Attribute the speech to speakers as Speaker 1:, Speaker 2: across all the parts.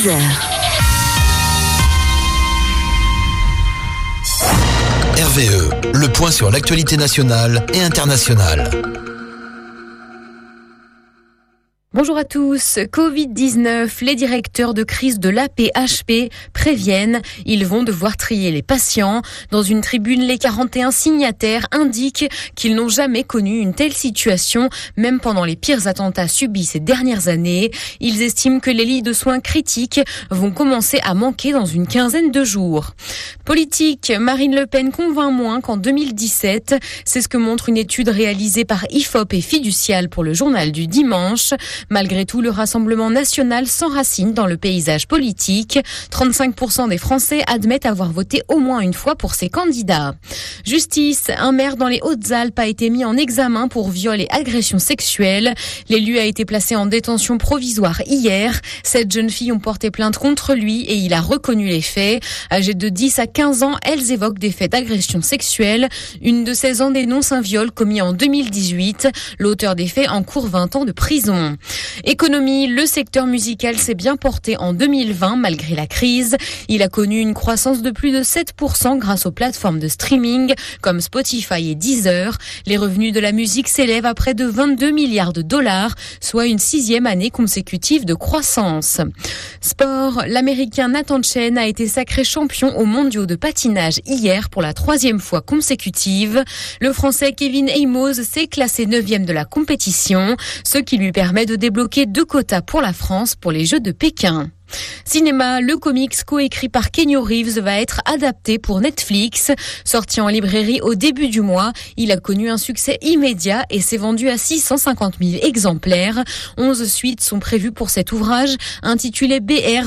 Speaker 1: 10h.
Speaker 2: RVE, le point sur l'actualité nationale et internationale.
Speaker 3: Bonjour à tous. Covid-19, les directeurs de crise de l'AP-HP préviennent, ils vont devoir trier les patients. Dans une tribune, les 41 signataires indiquent qu'ils n'ont jamais connu une telle situation, même pendant les pires attentats subis ces dernières années. Ils estiment que les lits de soins critiques vont commencer à manquer dans une quinzaine de jours. Politique, Marine Le Pen convainc moins qu'en 2017. C'est ce que montre une étude réalisée par IFOP et Fiducial pour le journal du dimanche. Malgré tout, le Rassemblement national s'enracine dans le paysage politique. 35% des Français admettent avoir voté au moins une fois pour ces candidats. Justice, un maire dans les Hautes-Alpes a été mis en examen pour viol et agression sexuelle. L'élu a été placé en détention provisoire hier. 7 jeunes filles ont porté plainte contre lui et il a reconnu les faits. Âgées de 10 à 15 ans, elles évoquent des faits d'agression sexuelle. Une de 16 ans dénonce un viol commis en 2018. L'auteur des faits encourt 20 ans de prison. Économie, le secteur musical s'est bien porté en 2020 malgré la crise. Il a connu une croissance de plus de 7% grâce aux plateformes de streaming comme Spotify et Deezer. Les revenus de la musique s'élèvent à près de 22 milliards de dollars, soit une 6e année consécutive de croissance. Sport, l'Américain Nathan Chen a été sacré champion aux mondiaux de patinage hier pour la 3e fois consécutive. Le Français Kevin Aymoz s'est classé 9e de la compétition, ce qui lui permet de débloquer 2 quotas pour la France pour les Jeux de Pékin. Cinéma, le comics coécrit par Keanu Reeves va être adapté pour Netflix. Sorti en librairie au début du mois, il a connu un succès immédiat et s'est vendu à 650 000 exemplaires. 11 suites sont prévues pour cet ouvrage, intitulé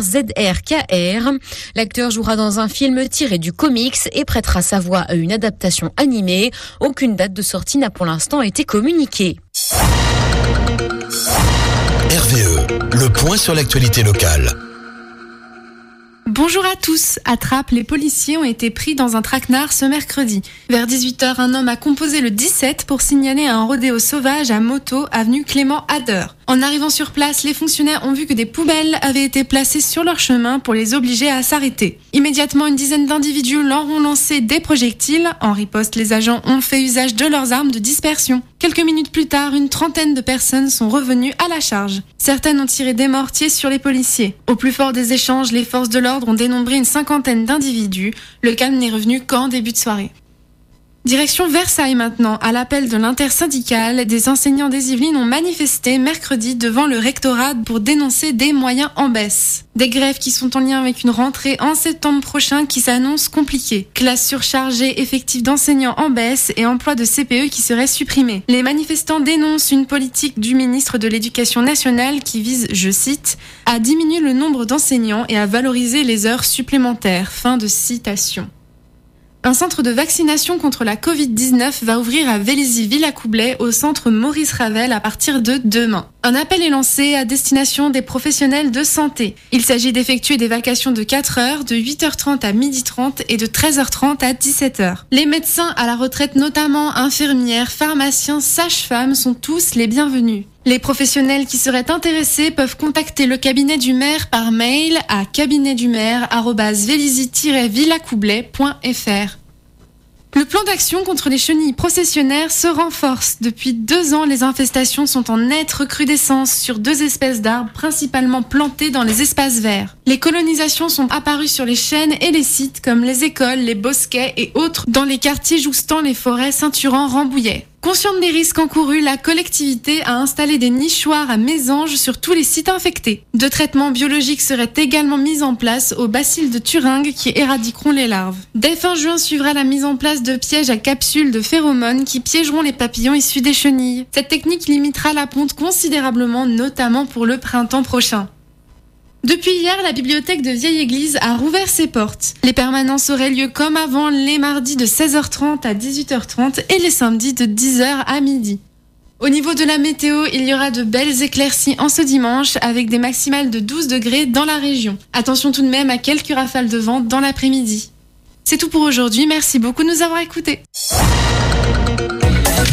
Speaker 3: BRZRKR. L'acteur jouera dans un film tiré du comics et prêtera sa voix à une adaptation animée. Aucune date de sortie n'a pour l'instant été communiquée.
Speaker 2: RVE, le point sur l'actualité locale.
Speaker 4: Bonjour à tous. À Trappes, les policiers ont été pris dans un traquenard ce mercredi. Vers 18h, un homme a composé le 17 pour signaler un rodéo sauvage à moto, avenue Clément Hader. En arrivant sur place, les fonctionnaires ont vu que des poubelles avaient été placées sur leur chemin pour les obliger à s'arrêter. Immédiatement, une dizaine d'individus leur ont lancé des projectiles. En riposte, les agents ont fait usage de leurs armes de dispersion. Quelques minutes plus tard, une trentaine de personnes sont revenues à la charge. Certaines ont tiré des mortiers sur les policiers. Au plus fort des échanges, les forces de l'ordre ont dénombré une 50aine d'individus. Le calme n'est revenu qu'en début de soirée. Direction Versailles maintenant. À l'appel de l'intersyndicale, des enseignants des Yvelines ont manifesté mercredi devant le rectorat pour dénoncer des moyens en baisse. Des grèves qui sont en lien avec une rentrée en septembre prochain qui s'annonce compliquée. Classes surchargées, effectifs d'enseignants en baisse et emploi de CPE qui seraient supprimés. Les manifestants dénoncent une politique du ministre de l'Éducation nationale qui vise, je cite, à diminuer le nombre d'enseignants et à valoriser les heures supplémentaires. Fin de citation. Un centre de vaccination contre la Covid-19 va ouvrir à Vélizy-Villacoublay au centre Maurice Ravel à partir de demain. Un appel est lancé à destination des professionnels de santé. Il s'agit d'effectuer des vacations de 4 heures, de 8h30 à 12h30 et de 13h30 à 17h. Les médecins à la retraite, notamment infirmières, pharmaciens, sages-femmes, sont tous les bienvenus. Les professionnels qui seraient intéressés peuvent contacter le cabinet du maire par mail à cabinetdumaire@vélizy-villacoublay.fr. Le plan d'action contre les chenilles processionnaires se renforce. Depuis 2 ans, les infestations sont en nette recrudescence sur 2 espèces d'arbres principalement plantés dans les espaces verts. Les colonisations sont apparues sur les chênes et les sites comme les écoles, les bosquets et autres dans les quartiers jouxtant les forêts ceinturant Rambouillet. Consciente des risques encourus, la collectivité a installé des nichoirs à mésanges sur tous les sites infectés. 2 traitements biologiques seraient également mis en place aux bacilles de Thuringue qui éradiqueront les larves. Dès fin juin suivra la mise en place de pièges à capsules de phéromones qui piégeront les papillons issus des chenilles. Cette technique limitera la ponte considérablement, notamment pour le printemps prochain. Depuis hier, la bibliothèque de Vieille Église a rouvert ses portes. Les permanences auraient lieu comme avant les mardis de 16h30 à 18h30 et les samedis de 10h à midi. Au niveau de la météo, il y aura de belles éclaircies en ce dimanche avec des maximales de 12 degrés dans la région. Attention tout de même à quelques rafales de vent dans l'après-midi. C'est tout pour aujourd'hui, merci beaucoup de nous avoir écoutés.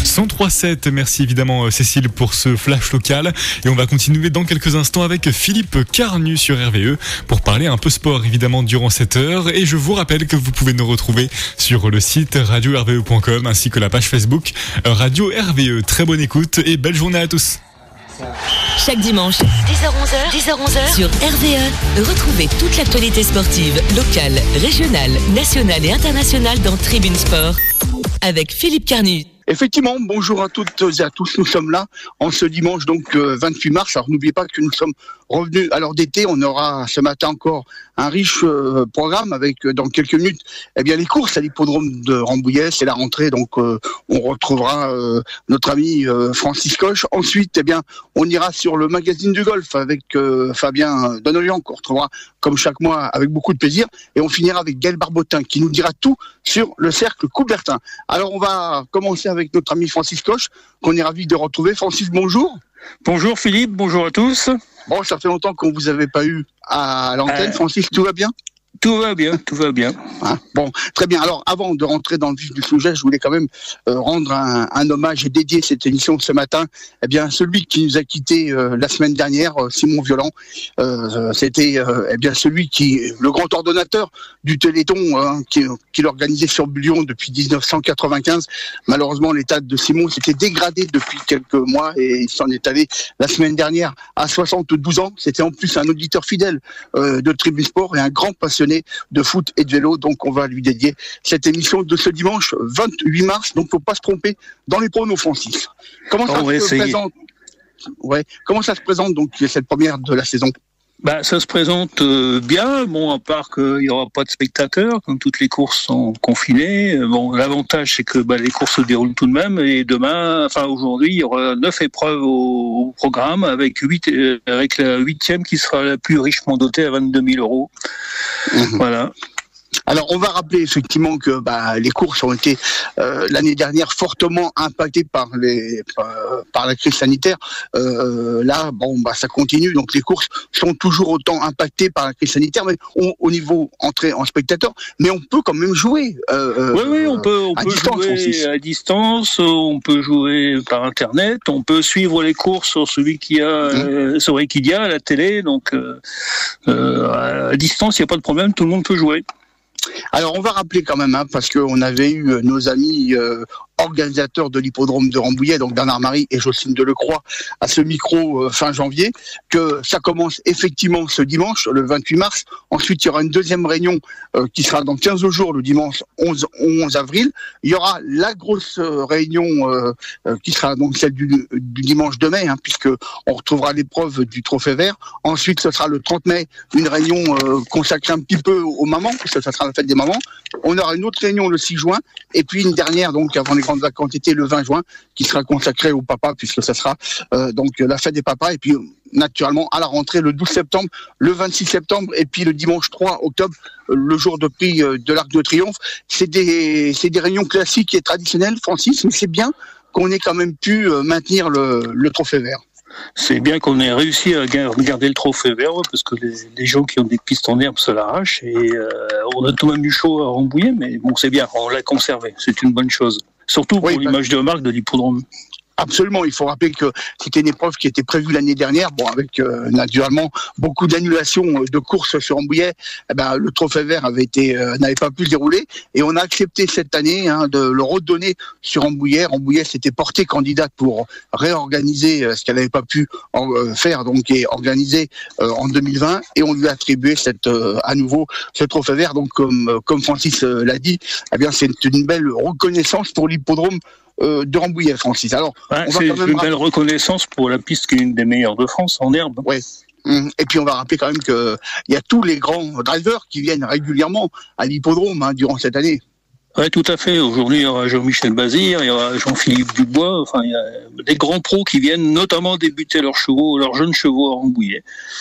Speaker 1: 103.7. Merci évidemment Cécile pour ce flash local. Et on va continuer dans quelques instants avec Philippe Carnu sur RVE pour parler un peu sport évidemment durant cette heure. Et je vous rappelle que vous pouvez nous retrouver sur le site radio-rve.com ainsi que la page Facebook Radio RVE. Très bonne écoute et belle journée à tous.
Speaker 5: Chaque dimanche, 10h-11h sur RVE, retrouvez toute l'actualité sportive, locale, régionale, nationale et internationale dans Tribune Sport avec Philippe Carnu.
Speaker 6: Effectivement, bonjour à toutes et à tous, nous sommes là en ce dimanche 28 mars. Alors n'oubliez pas que nous sommes revenus à l'heure d'été, on aura ce matin encore un riche programme avec dans quelques minutes les courses à l'hippodrome de Rambouillet, c'est la rentrée, donc on retrouvera notre ami Francis Coche. Ensuite on ira sur le magazine du golf avec Fabien Donnelian qu'on retrouvera comme chaque mois avec beaucoup de plaisir, et on finira avec Gaël Barbotin qui nous dira tout sur le cercle Coubertin. Alors on va commencer avec notre ami Francis Coche, qu'on est ravi de retrouver. Francis, bonjour.
Speaker 7: Bonjour Philippe, bonjour à tous.
Speaker 6: Bon, ça fait longtemps qu'on vous avait pas eu à l'antenne. Francis, tout va bien ?
Speaker 7: Tout va bien.
Speaker 6: Hein, bon, très bien. Alors, avant de rentrer dans le vif du sujet, je voulais quand même rendre un hommage et dédier cette émission ce matin, celui qui nous a quittés la semaine dernière, Simon Violent. C'était celui le grand ordonnateur du Téléthon, qui l'organisait sur Bullion depuis 1995. Malheureusement, l'état de Simon s'était dégradé depuis quelques mois et il s'en est allé la semaine dernière à 72 ans. C'était en plus un auditeur fidèle de Tribune Sport et un grand passionné de foot et de vélo, donc on va lui dédier cette émission de ce dimanche 28 mars, donc faut pas se tromper dans les pronos, Francis. Comment ça se présente donc cette première de la saison ?
Speaker 7: Ça se présente bien, à part qu'il n'y aura pas de spectateurs, comme toutes les courses sont confinées. L'avantage, c'est que les courses se déroulent tout de même, et aujourd'hui, il y aura 9 épreuves au programme, avec la 8e qui sera la plus richement dotée à 22 000 euros. Voilà.
Speaker 6: Alors, on va rappeler effectivement que les courses ont été l'année dernière fortement impactées par la crise sanitaire. Ça continue. Donc, les courses sont toujours autant impactées par la crise sanitaire, mais au niveau entrée en spectateur. Mais on peut quand même jouer.
Speaker 7: Oui, on peut jouer à distance. On peut jouer par Internet. On peut suivre les courses sur celui qui a sur Equidia à la télé. Donc, à distance, il n'y a pas de problème. Tout le monde peut jouer.
Speaker 6: Alors on va rappeler quand même, parce qu'on avait eu nos amis organisateurs de l'hippodrome de Rambouillet, donc Bernard Marie et Jocelyne Delecroix, à ce micro fin janvier, que ça commence effectivement ce dimanche, le 28 mars. Ensuite, il y aura une deuxième réunion qui sera dans 15 jours, le dimanche 11 avril. Il y aura la grosse réunion qui sera donc celle du dimanche 2 mai, puisque on retrouvera l'épreuve du Trophée Vert. Ensuite, ce sera le 30 mai, une réunion consacrée un petit peu aux mamans, puisque ça sera la fête des mamans. On aura une autre réunion le 6 juin, et puis une dernière, donc avant les grandes vacances d'été, le 20 juin, qui sera consacrée au papa, puisque ça sera la fête des papas, et puis naturellement à la rentrée le 12 septembre, le 26 septembre, et puis le dimanche 3 octobre, le jour de prix de l'Arc de Triomphe. C'est des réunions classiques et traditionnelles, Francis, mais c'est bien qu'on ait quand même pu maintenir le Trophée Vert.
Speaker 7: C'est bien qu'on ait réussi à garder le Trophée Vert, parce que les gens qui ont des pistes en herbe se l'arrachent, et on a tout de même eu chaud à Rambouillet, mais c'est bien, on l'a conservé, c'est une bonne chose. Surtout pour l'image de marque de l'hippodrome.
Speaker 6: Absolument, il faut rappeler que c'était une épreuve qui était prévue l'année dernière, avec naturellement beaucoup d'annulations de courses sur Rambouillet. Le Trophée Vert n'avait pas pu se dérouler, et on a accepté cette année de le redonner sur Rambouillet. Rambouillet s'était porté candidate pour réorganiser ce qu'elle n'avait pas pu faire, donc et organiser en 2020, et on lui a attribué à nouveau ce Trophée Vert. Donc comme Francis l'a dit, c'est une belle reconnaissance pour l'hippodrome de Rambouillet, Francis. Alors,
Speaker 7: c'est une belle reconnaissance pour la piste qui est une des meilleures de France en herbe.
Speaker 6: Ouais. Et puis on va rappeler quand même qu'il y a tous les grands drivers qui viennent régulièrement à l'hippodrome durant cette année.
Speaker 7: Oui, tout à fait. Aujourd'hui, il y aura Jean-Michel Bazir, il y aura Jean-Philippe Dubois. Il y a des grands pros qui viennent notamment débuter leurs jeunes chevaux à Rambouillet.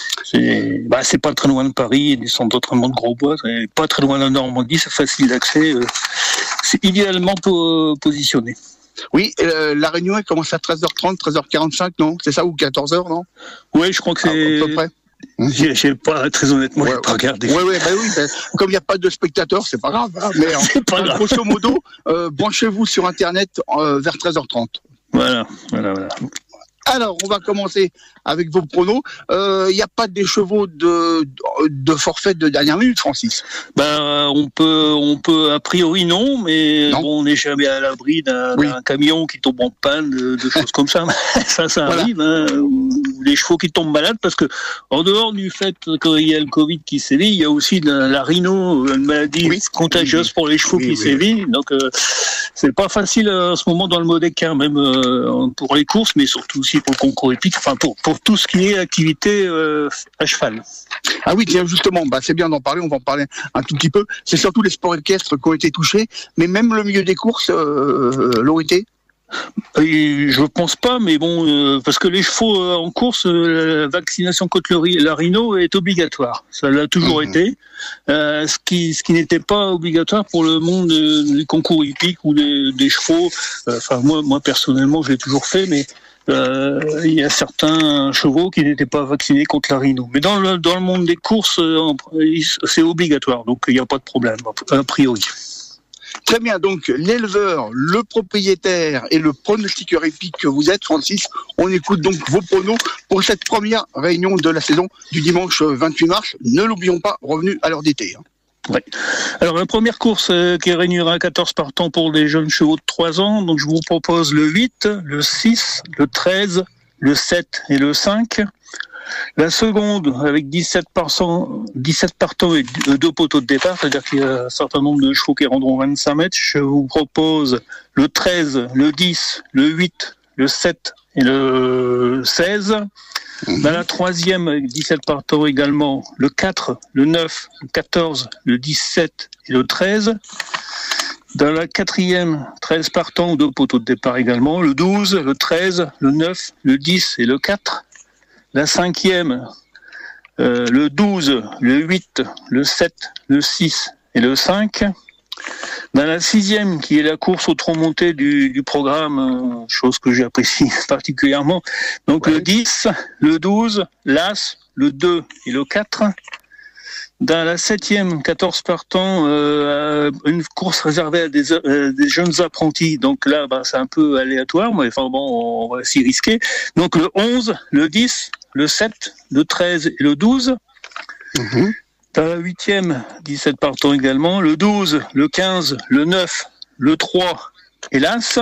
Speaker 7: C'est pas très loin de Paris, des centres d'entraînement de Grosbois, c'est pas très loin de la Normandie, c'est facile d'accès. C'est idéalement positionné.
Speaker 6: Oui, la réunion elle commence à 13h30, 13h45, non ? C'est ça, ou 14h, non ?
Speaker 7: Oui, je crois que c'est...
Speaker 6: à peu près.
Speaker 7: J'ai pas, très honnêtement, j'ai pas regardé.
Speaker 6: Oui, comme il n'y a pas de spectateurs, c'est pas grave. Hein, mais grosso modo, branchez-vous sur Internet vers 13h30.
Speaker 7: Voilà.
Speaker 6: Alors, on va commencer avec vos pronos. Il n'y a pas des chevaux de forfait de dernière minute, Francis?
Speaker 7: On peut a priori non, mais non. Bon, on n'est jamais à l'abri d'un camion qui tombe en panne, de choses comme ça. Ça voilà. Arrive, hein, les chevaux qui tombent malades, parce que en dehors du fait qu'il y a le Covid qui sévit, il y a aussi la rhino, une maladie contagieuse pour les chevaux qui sévit. Donc, c'est pas facile en ce moment dans le Modèque, même pour les courses, mais surtout aussi pour le concours épique, enfin pour tout ce qui est activité à cheval.
Speaker 6: Ah oui, tiens, justement, c'est bien d'en parler, on va en parler un tout petit peu. C'est surtout les sports équestres qui ont été touchés, mais même le milieu des courses l'ont été.
Speaker 7: Je pense pas, mais bon, parce que les chevaux en course, la vaccination contre la rhino est obligatoire. Ça l'a toujours été. Ce qui n'était pas obligatoire pour le monde du concours hippique ou des chevaux. Enfin, moi personnellement, je l'ai toujours fait, mais il y a certains chevaux qui n'étaient pas vaccinés contre la rhino. Mais dans le monde des courses, c'est obligatoire, donc il n'y a pas de problème, a priori.
Speaker 6: Très bien, donc l'éleveur, le propriétaire et le pronostiqueur épique que vous êtes, Francis, on écoute donc vos pronos pour cette première réunion de la saison du dimanche 28 mars. Ne l'oublions pas, revenu à l'heure d'été.
Speaker 7: Ouais. Alors la première course qui réunira 14 partants pour des jeunes chevaux de 3 ans, donc je vous propose le 8, le 6, le 13, le 7 et le 5. La seconde, avec 17 partants et 2 poteaux de départ, c'est-à-dire qu'il y a un certain nombre de chevaux qui rendront 25 mètres, je vous propose le 13, le 10, le 8, le 7 et le 16. Dans la troisième, avec 17 partants également, le 4, le 9, le 14, le 17 et le 13. Dans la quatrième, 13 partants ou 2 poteaux de départ également, le 12, le 13, le 9, le 10 et le 4. La cinquième, le 12, le 8, le 7, le 6 et le 5. Dans la sixième, qui est la course au tronc monté du programme, chose que j'apprécie particulièrement, donc le 10, le 12, l'As, le 2 et le 4. Dans la septième, 14 partants, une course réservée à des jeunes apprentis. Donc là, c'est un peu aléatoire, mais enfin bon, on va s'y risquer. Donc le 11, le 10, le 7, le 13 et le 12. Dans la huitième, 17 partants également, le 12, le 15, le 9, le 3 et l'As.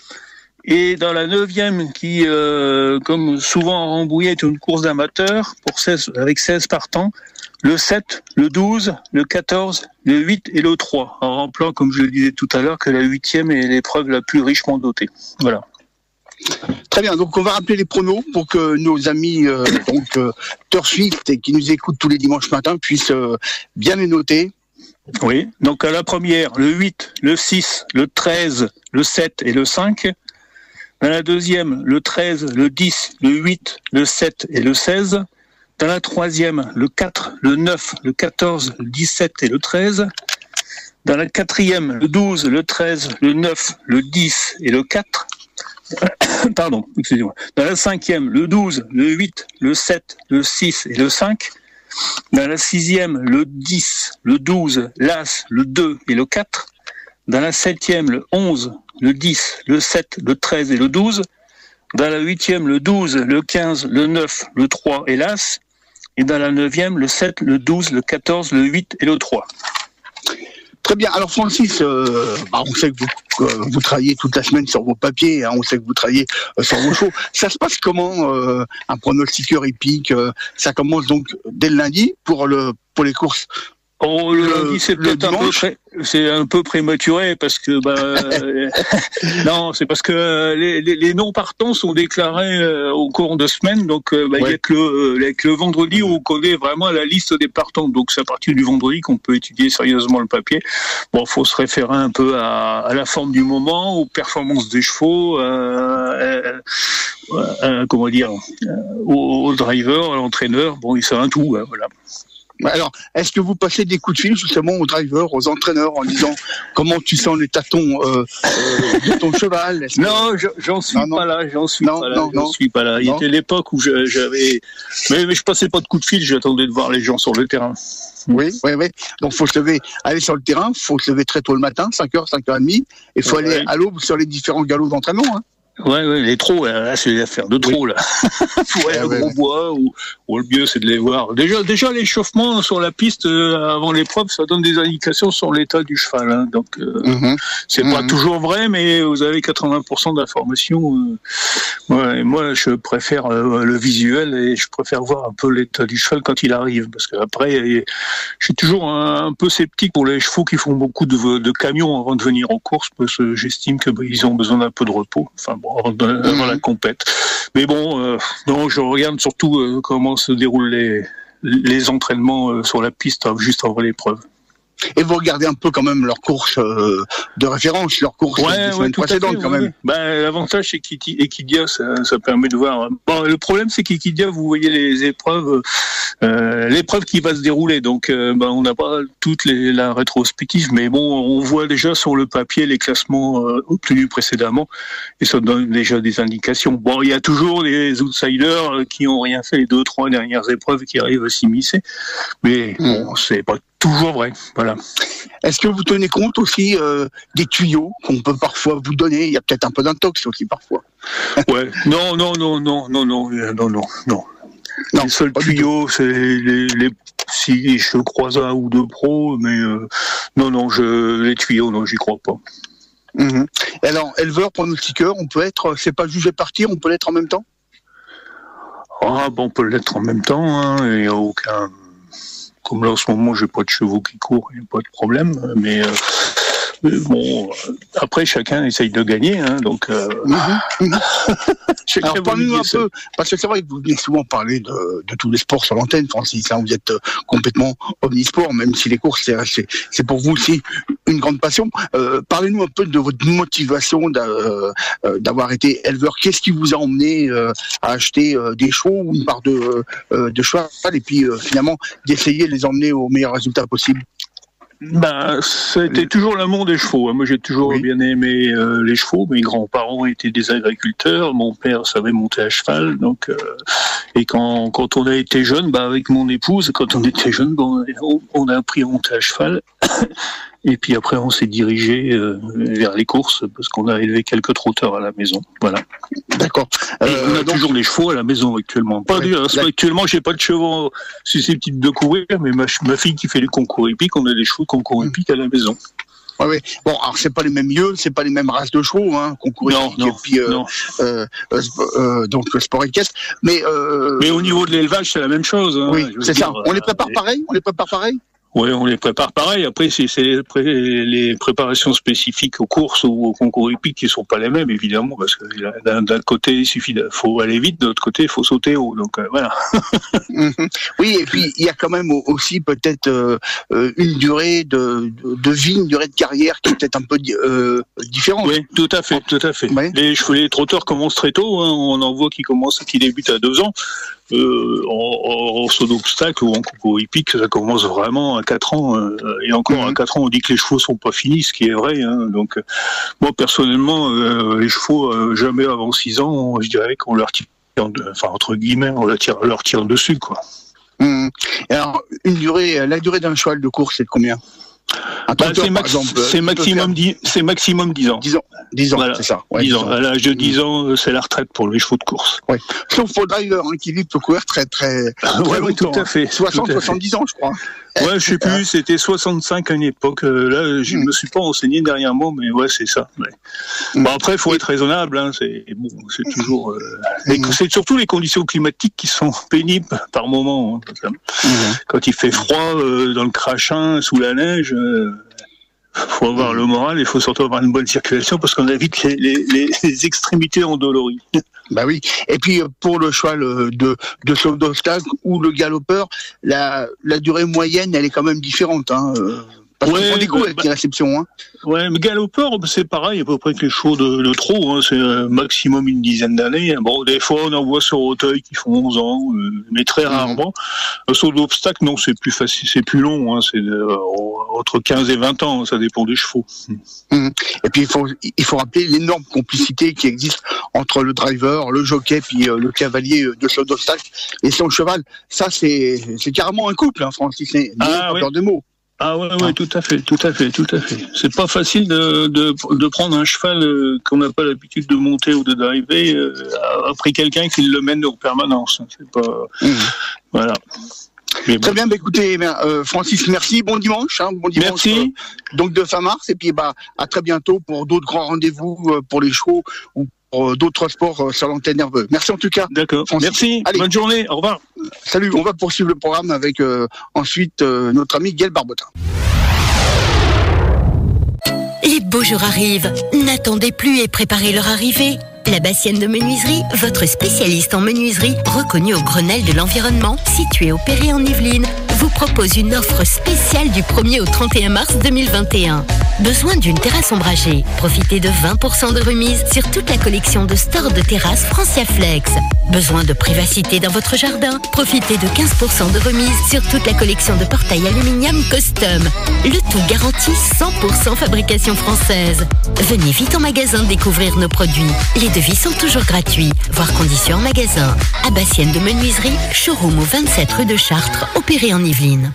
Speaker 7: Et dans la neuvième, qui, comme souvent en Rambouillet, est une course d'amateurs, avec 16 partants, le 7, le 12, le 14, le 8 et le 3. En rappelant, comme je le disais tout à l'heure, que la huitième est l'épreuve la plus richement dotée. Voilà.
Speaker 6: Très bien, donc on va rappeler les pronos pour que nos amis Turfswift et qui nous écoutent tous les dimanches matins puissent bien les noter.
Speaker 7: Oui, donc à la première, le 8, le 6, le 13, le 7 et le 5. Dans la deuxième, le 13, le 10, le 8, le 7 et le 16. Dans la troisième, le 4, le 9, le 14, le 17 et le 13. Dans la quatrième, le 12, le 13, le 9, le 10 et le 4. Pardon, excusez-moi. Dans la cinquième, le 12, le 8, le 7, le 6 et le 5. Dans la sixième, le 10, le 12, l'As, le 2 et le 4. Dans la septième, le 11, le 10, le 7, le 13 et le 12. Dans la huitième, le 12, le 15, le 9, le 3 et l'As. Et dans la neuvième, le 7, le 12, le 14, le 8 et le 3.
Speaker 6: Très bien. Alors Francis, on sait que vous travaillez toute la semaine sur vos papiers, on sait que vous travaillez sur vos chevaux. Ça se passe comment un pronostiqueur épique? Ça commence donc dès le lundi pour les courses.
Speaker 7: Oh, le lundi, c'est peut-être c'est un peu prématuré parce que non, c'est parce que les non partants sont déclarés au cours de semaine, donc il y a que le vendredi où on connaît vraiment la liste des partants. Donc c'est à partir du vendredi qu'on peut étudier sérieusement le papier. Bon, faut se référer un peu à la forme du moment, aux performances des chevaux, au driver, à l'entraîneur. Bon, c'est un tout, voilà.
Speaker 6: Alors, est-ce que vous passez des coups de fil justement aux drivers, aux entraîneurs en disant comment tu sens les tâtons de ton cheval?
Speaker 7: Non, j'en suis pas là. Il y était l'époque où j'avais, mais je passais pas de coups de fil, j'attendais de voir les gens sur le terrain.
Speaker 6: Oui. Donc, faut se lever, aller sur le terrain, faut se lever très tôt le matin, 5h, 5h30, et faut aller à l'aube sur les différents galops d'entraînement, hein.
Speaker 7: Ouais, les trous, là, c'est l'affaire de trop, là. Faut aller au gros bois, ou le mieux, c'est de les voir. Déjà, l'échauffement sur la piste, avant l'épreuve, ça donne des indications sur l'état du cheval, hein. Donc, c'est pas toujours vrai, mais vous avez 80% d'informations. Moi, je préfère le visuel et je préfère voir un peu l'état du cheval quand il arrive, parce que après, je suis toujours un peu sceptique pour les chevaux qui font beaucoup de camions avant de venir en course, parce que j'estime que ils ont besoin d'un peu de repos. Enfin, avant la compète. Mais bon, non, je regarde surtout comment se déroulent les entraînements sur la piste juste avant l'épreuve.
Speaker 6: Et vous regardez un peu quand même leurs courses de référence, leurs courses des semaines précédentes quand même.
Speaker 7: L'avantage c'est qu'Equidia, ça permet de voir. Bon, le problème c'est qu'Equidia, vous voyez les épreuves, l'épreuve qui va se dérouler. Donc, on n'a pas toute la rétrospective, mais bon, on voit déjà sur le papier les classements obtenus précédemment, et ça donne déjà des indications. Bon, il y a toujours des outsiders qui ont rien fait les 2-3 dernières épreuves qui arrivent à s'immiscer, mais bon, c'est pas toujours vrai, voilà.
Speaker 6: Est-ce que vous tenez compte aussi des tuyaux qu'on peut parfois vous donner? Il y a peut-être un peu d'intox aussi parfois.
Speaker 7: Ouais, non. Les seuls tuyaux, c'est si je croise un ou deux pros, mais les tuyaux, non, j'y crois pas.
Speaker 6: Alors, éleveur, pronostiqueur, c'est pas jugé partir, on peut l'être en même temps?
Speaker 7: On peut l'être en même temps, hein, il n'y a aucun. Comme là, en ce moment, j'ai pas de chevaux qui courent, il n'y a pas de problème. Mais bon, après, chacun essaye de gagner, hein, donc.
Speaker 6: Alors, parlez-nous un peu, parce que c'est vrai que vous venez souvent parler de tous les sports sur l'antenne, Francis. Hein, vous êtes complètement omnisport, même si les courses, c'est pour vous aussi une grande passion. Parlez-nous un peu de votre motivation d'avoir été éleveur. Qu'est-ce qui vous a emmené à acheter des chevaux ou une part de cheval, et puis finalement d'essayer de les emmener au meilleur résultat possible?
Speaker 7: C'était toujours l'amour des chevaux. Moi, j'ai toujours bien aimé les chevaux. Mes grands-parents étaient des agriculteurs. Mon père savait monter à cheval. Donc, et quand on a été jeune, avec mon épouse, quand on était jeune, on a appris à monter à cheval. Et puis après, on s'est dirigé vers les courses parce qu'on a élevé quelques trotteurs à la maison. Voilà.
Speaker 6: D'accord.
Speaker 7: On a toujours des chevaux à la maison actuellement. Actuellement, j'ai pas de chevaux susceptibles de courir, mais ma fille qui fait les concours hippiques, on a des chevaux concours hippiques à la maison.
Speaker 6: Oui. Bon, alors c'est pas les mêmes lieux, c'est pas les mêmes races de chevaux, hein, concours hippique et puis donc le sport équestre. Mais
Speaker 7: au niveau de l'élevage, c'est la même chose. Hein,
Speaker 6: oui, c'est ça. On les prépare pareil.
Speaker 7: Oui, on les prépare pareil. Après, c'est les préparations spécifiques aux courses ou aux concours hippiques qui sont pas les mêmes, évidemment, parce que d'un côté, faut aller vite, de l'autre côté, il faut sauter haut. Donc, voilà.
Speaker 6: Oui, et puis, il y a quand même aussi peut-être une durée de vie, une durée de carrière qui est peut-être un peu différente.
Speaker 7: Oui, tout à fait. Ouais. Les trotteurs commencent très tôt, hein. On en voit qui débutent à 2 ans. En saut d'obstacle ou en concours hippique, ça commence vraiment à 4 ans. Et encore à 4 ans, on dit que les chevaux sont pas finis, ce qui est vrai. Hein. Donc, moi, personnellement, les chevaux, jamais avant 6 ans, je dirais qu'on leur tire, entre guillemets, on leur tire dessus, quoi.
Speaker 6: Alors, la durée d'un cheval de course, c'est de combien?
Speaker 7: C'est maximum 10 ans.
Speaker 6: 10 ans,
Speaker 7: voilà.
Speaker 6: C'est ça.
Speaker 7: Ouais, 10 ans. À l'âge de 10 ans, c'est la retraite pour les chevaux de course.
Speaker 6: Ouais. Sauf pour le driver, qui lui peut courir très longtemps.
Speaker 7: Tout à fait.
Speaker 6: 70 ans, je crois.
Speaker 7: Ouais, je sais plus, c'était 65 à une époque. Là, je me suis pas renseigné dernièrement, mais ouais, c'est ça. Ouais. Bon, après, il faut être raisonnable, hein, c'est toujours, c'est surtout les conditions climatiques qui sont pénibles par moment, hein. Quand il fait froid, dans le crachin, sous la neige, faut avoir le moral, il faut surtout avoir une bonne circulation parce qu'on évite les extrémités endolories.
Speaker 6: Bah oui. Et puis pour le cheval de saut d'obstacle ou le galopeur, la durée moyenne, elle est quand même différente, hein. Parce qu'ils font des coups avec les réceptions. Hein.
Speaker 7: Ouais, mais galopeur, c'est pareil, à peu près que les chevaux de trot, hein, c'est maximum une dizaine d'années. Bon, des fois, on en voit sur Auteuil qui font 11 ans, mais très rarement. Le saut d'obstacle, non, c'est plus facile, c'est plus long, hein, c'est entre 15 et 20 ans, ça dépend des chevaux.
Speaker 6: Et puis, il faut rappeler l'énorme complicité qui existe entre le driver, le jockey, puis le cavalier de saut d'obstacle et son cheval. Ça, c'est carrément un couple, hein, Francis, c'est pas peur de mots.
Speaker 7: Ah ouais, tout à fait. C'est pas facile de prendre un cheval qu'on n'a pas l'habitude de monter ou de driver après quelqu'un qui le mène en permanence. C'est pas voilà.
Speaker 6: Très bien, écoutez, Francis, merci, bon dimanche. Bon dimanche.
Speaker 7: Merci.
Speaker 6: Donc de fin mars, et puis à très bientôt pour d'autres grands rendez-vous pour les chevaux ou pour d'autres sports sur l'antenne Nerveux. Merci en tout cas.
Speaker 7: D'accord.
Speaker 6: Francis.
Speaker 7: Merci.
Speaker 6: Allez.
Speaker 7: Bonne journée. Au revoir.
Speaker 6: Salut. On va poursuivre le programme avec ensuite notre ami Gaël Barbotin.
Speaker 8: Les beaux jours arrivent. N'attendez plus et préparez leur arrivée. La Bassienne de Menuiserie, votre spécialiste en menuiserie, reconnue au Grenelle de l'environnement, située au Perret en Yvelines, vous propose une offre spéciale du 1er au 31 mars 2021. Besoin d'une terrasse ombragée? Profitez de 20% de remise sur toute la collection de stores de terrasses Franciaflex. Besoin de privacité dans votre jardin? Profitez de 15% de remise sur toute la collection de portails aluminium custom. Le tout garanti 100% fabrication française. Venez vite en magasin découvrir nos produits. Les devis sont toujours gratuits, voire conditions en magasin. À Bassienne de Menuiserie, showroom au 27 rue de Chartres, au Perret en Yvelines.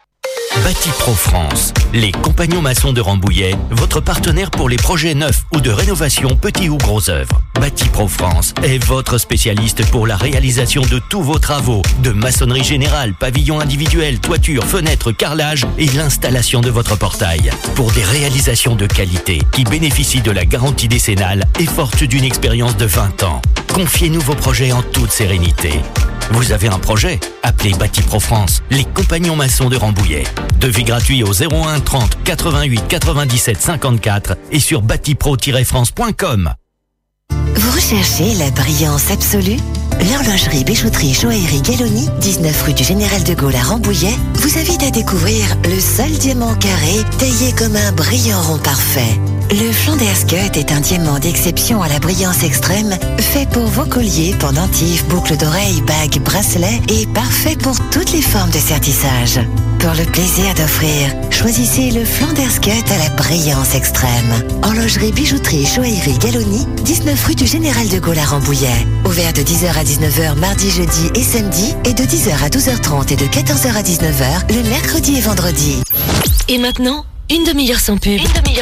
Speaker 9: Bâti-Pro France, les compagnons maçons de Rambouillet, votre partenaire pour les projets neufs ou de rénovation petits ou gros œuvres. Bâti-Pro France est votre spécialiste pour la réalisation de tous vos travaux, de maçonnerie générale, pavillon individuel, toiture, fenêtres, carrelage et l'installation de votre portail. Pour des réalisations de qualité qui bénéficient de la garantie décennale et forte d'une expérience de 20 ans. Confiez-nous vos projets en toute sérénité. Vous avez un projet? Appelez Bâti-Pro France, les compagnons maçons de Rambouillet. Devis gratuit au 01 30 88 97 54 et sur bâtipro-france.com.
Speaker 8: Vous recherchez la brillance absolue? L'horlogerie bijouterie joaillerie Galloni, 19 rue du Général de Gaulle à Rambouillet, vous invite à découvrir le seul diamant carré taillé comme un brillant rond parfait. Le Flanders Cut est un diamant d'exception à la brillance extrême, fait pour vos colliers, pendentifs, boucles d'oreilles, bagues, bracelets et parfait pour toutes les formes de sertissage. Pour le plaisir d'offrir, choisissez le Flanders Cut à la brillance extrême. Horlogerie bijouterie joaillerie Galloni, 19 rue du Général de Gaulle à Rambouillet. Ouvert de 10h à 19h mardi, jeudi et samedi et de 10h à 12h30 et de 14h à 19h le mercredi et vendredi.
Speaker 5: Et maintenant, une demi-heure sans pub.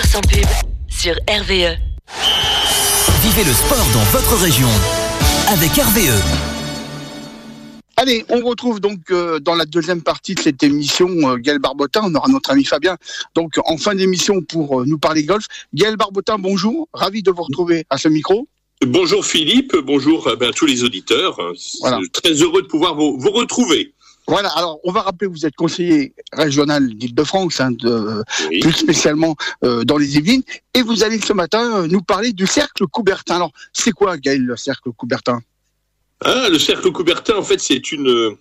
Speaker 5: Sur RVE.
Speaker 9: Vivez le sport dans votre région avec RVE.
Speaker 6: Allez, on retrouve donc dans la deuxième partie de cette émission Gaël Barbotin. On aura notre ami Fabien donc en fin d'émission pour nous parler golf. Gaël Barbotin, bonjour, ravi de vous retrouver à ce micro.
Speaker 10: Bonjour Philippe, bonjour à tous les auditeurs. Voilà. Très heureux de pouvoir vous retrouver.
Speaker 6: Voilà, alors on va rappeler, vous êtes conseiller régional d'Île-de-France, oui. Plus spécialement dans les Yvelines, et vous allez ce matin nous parler du cercle Coubertin. Alors, c'est quoi, Gaël, le cercle Coubertin ?
Speaker 10: Le cercle Coubertin, en fait, c'est une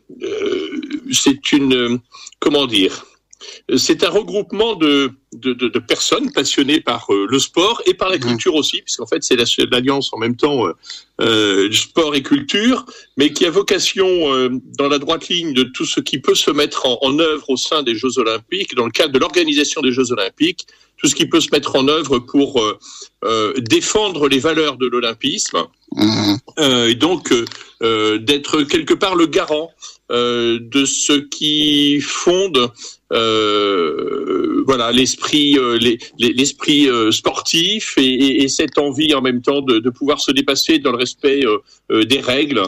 Speaker 10: comment dire ? C'est un regroupement de personnes passionnées par le sport et par la culture aussi, puisqu'en fait c'est l'alliance en même temps sport et culture, mais qui a vocation dans la droite ligne de tout ce qui peut se mettre en œuvre au sein des Jeux Olympiques, dans le cadre de l'organisation des Jeux Olympiques, tout ce qui peut se mettre en œuvre pour défendre les valeurs de l'olympisme, et donc d'être quelque part le garant de ce qui fonde l'esprit sportif et cette envie en même temps de pouvoir se dépasser dans le respect des règles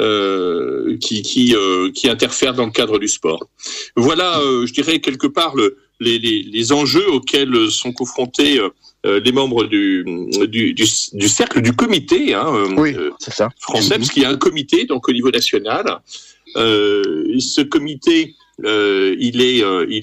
Speaker 10: qui interfèrent dans le cadre du sport. Voilà, je dirais quelque part les enjeux auxquels sont confrontés les membres du cercle, du comité
Speaker 6: c'est ça.
Speaker 10: Français, parce qu'il y a un comité donc au niveau national. Ce comité, il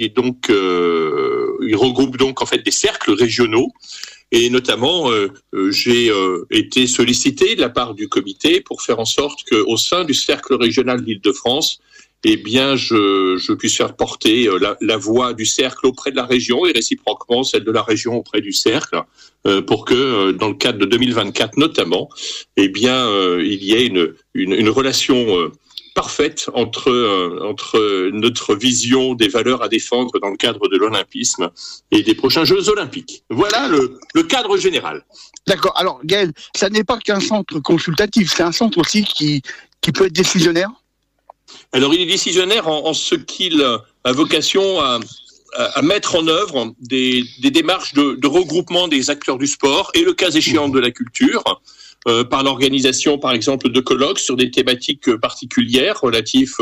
Speaker 10: regroupe donc en fait des cercles régionaux, et notamment j'ai été sollicité de la part du comité pour faire en sorte qu'au sein du cercle régional d'Île-de-France, eh bien, je puisse faire porter la voix du cercle auprès de la région et réciproquement celle de la région auprès du cercle, pour que dans le cadre de 2024 notamment, eh bien, il y ait une relation parfaite entre notre vision des valeurs à défendre dans le cadre de l'olympisme et des prochains Jeux olympiques. Voilà le cadre général.
Speaker 6: D'accord. Alors, Gaël, ça n'est pas qu'un centre consultatif, c'est un centre aussi qui peut être décisionnaire.
Speaker 10: Alors, il est décisionnaire en ce qu'il a vocation à mettre en œuvre des démarches de regroupement des acteurs du sport et le cas échéant de la culture, par l'organisation, par exemple, de colloques sur des thématiques particulières relatifs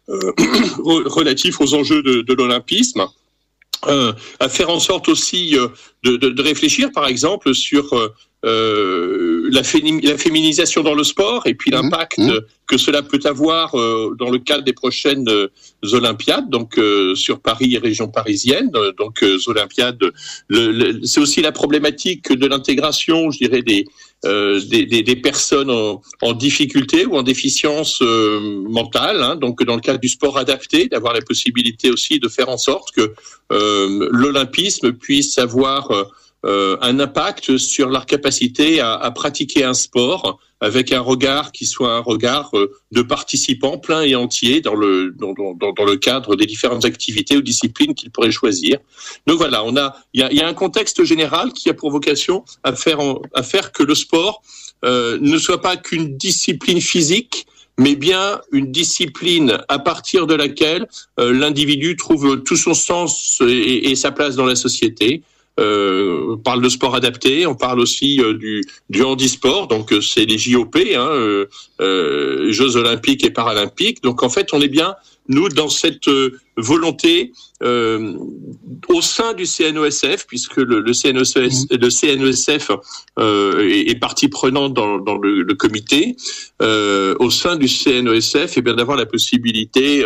Speaker 10: aux enjeux de l'olympisme. À faire en sorte aussi de réfléchir, par exemple, sur la féminisation dans le sport et puis l'impact que cela peut avoir dans le cadre des prochaines Olympiades, donc sur Paris et région parisienne, donc Olympiades. C'est aussi la problématique de l'intégration, je dirais, des personnes en difficulté ou en déficience mentale, hein, donc dans le cadre du sport adapté, d'avoir la possibilité aussi de faire en sorte que l'olympisme puisse avoir un impact sur leur capacité à pratiquer un sport avec un regard qui soit un regard de participants plein et entier dans le cadre des différentes activités ou disciplines qu'ils pourraient choisir. Donc voilà, il y a un contexte général qui a pour vocation à faire que le sport ne soit pas qu'une discipline physique, mais bien une discipline à partir de laquelle l'individu trouve tout son sens et sa place dans la société. On parle de sport adapté, on parle aussi du handisport, donc c'est les JOP, Jeux olympiques et paralympiques. Donc en fait, on est bien, nous, dans cette volonté au sein du CNOSF, puisque le CNOSF est partie prenante dans le comité, au sein du CNOSF, et bien d'avoir la possibilité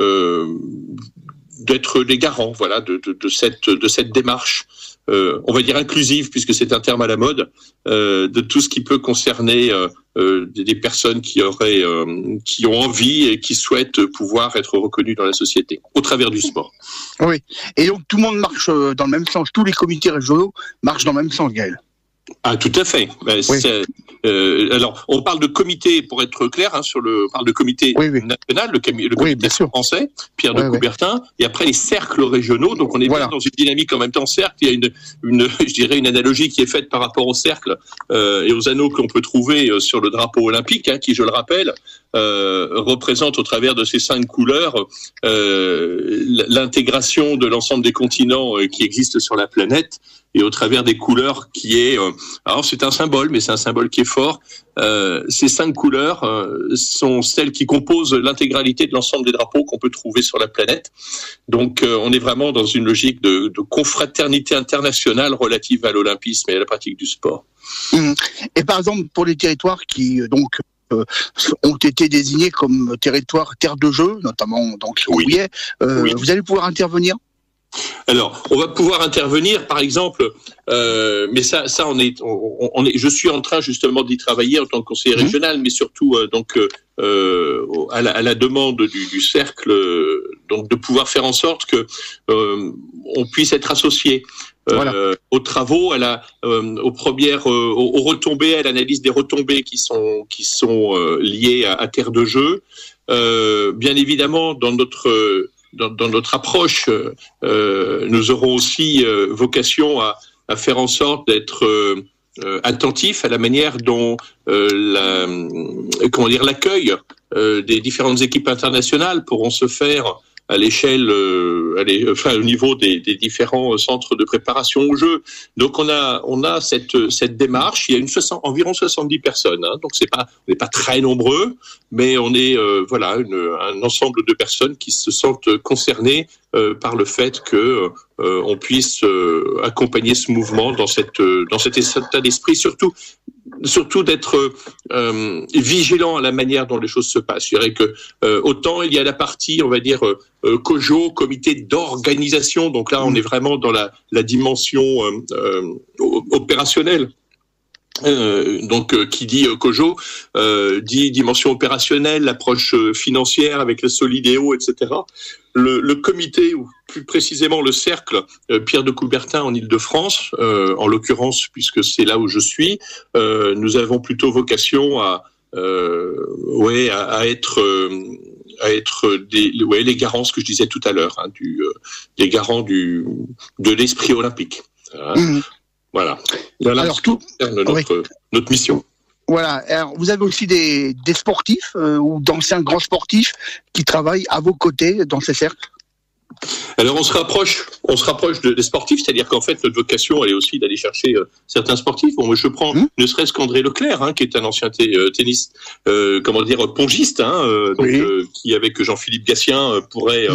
Speaker 10: d'être les garants, voilà, de cette démarche, on va dire inclusive, puisque c'est un terme à la mode, de tout ce qui peut concerner des personnes qui ont envie et qui souhaitent pouvoir être reconnues dans la société, au travers du sport.
Speaker 6: Oui, et donc tout le monde marche dans le même sens, tous les comités régionaux marchent dans le même sens, Gaël.
Speaker 10: Ah, tout à fait. Oui. Alors, on parle de comité, pour être clair, hein, on parle de comité national, le comité français, Pierre de Coubertin, et après les cercles régionaux. Donc, on est bien dans une dynamique en même temps cercle. Il y a je dirais une analogie qui est faite par rapport aux cercles et aux anneaux que l'on peut trouver sur le drapeau olympique, hein, qui, je le rappelle, représente au travers de ces 5 couleurs l'intégration de l'ensemble des continents qui existent sur la planète. Et au travers des couleurs qui est... alors c'est un symbole, mais c'est un symbole qui est fort. Ces 5 couleurs sont celles qui composent l'intégralité de l'ensemble des drapeaux qu'on peut trouver sur la planète. Donc on est vraiment dans une logique de confraternité internationale relative à l'olympisme et à la pratique du sport.
Speaker 6: Et par exemple, pour les territoires qui ont été désignés comme territoires terre de jeu, notamment donc sur Rambouillet, vous allez pouvoir intervenir ?
Speaker 10: Alors, on va pouvoir intervenir, par exemple, mais ça, je suis en train justement d'y travailler en tant que conseiller régional, mais surtout à la demande du cercle, donc de pouvoir faire en sorte que on puisse être associé aux travaux, aux retombées, à l'analyse des retombées qui sont liées à terre de jeu. Bien évidemment, dans notre approche, nous aurons aussi vocation à faire en sorte d'être attentifs à la manière dont l'accueil des différentes équipes internationales pourront se faire à l'échelle, au niveau des différents centres de préparation au jeu. Donc on a cette démarche. Il y a environ 70 personnes. Hein, donc on n'est pas très nombreux, mais on est un ensemble de personnes qui se sentent concernées par le fait que on puisse accompagner ce mouvement dans cet état d'esprit, surtout d'être vigilant à la manière dont les choses se passent. Je dirais que autant il y a la partie, on va dire, COJO, comité d'organisation, donc là on est vraiment dans la dimension opérationnelle Qui dit COJO dit dimension opérationnelle, approche financière avec le Solidéo, etc. Le comité, ou plus précisément le cercle Pierre de Coubertin en Île-de-France, en l'occurrence puisque c'est là où je suis, nous avons plutôt vocation à être les garants, ce que je disais tout à l'heure, les garants de l'esprit olympique. Voilà.
Speaker 6: Alors,
Speaker 10: notre mission.
Speaker 6: Voilà. Alors, vous avez aussi des sportifs ou d'anciens grands sportifs qui travaillent à vos côtés dans ces cercles.
Speaker 10: Alors on se rapproche des sportifs, c'est-à-dire qu'en fait notre vocation elle est aussi d'aller chercher certains sportifs. Bon, moi je prends ne serait-ce qu'André Leclerc, qui est un ancien tennis, pongiste, qui avec Jean-Philippe Gatien pourrait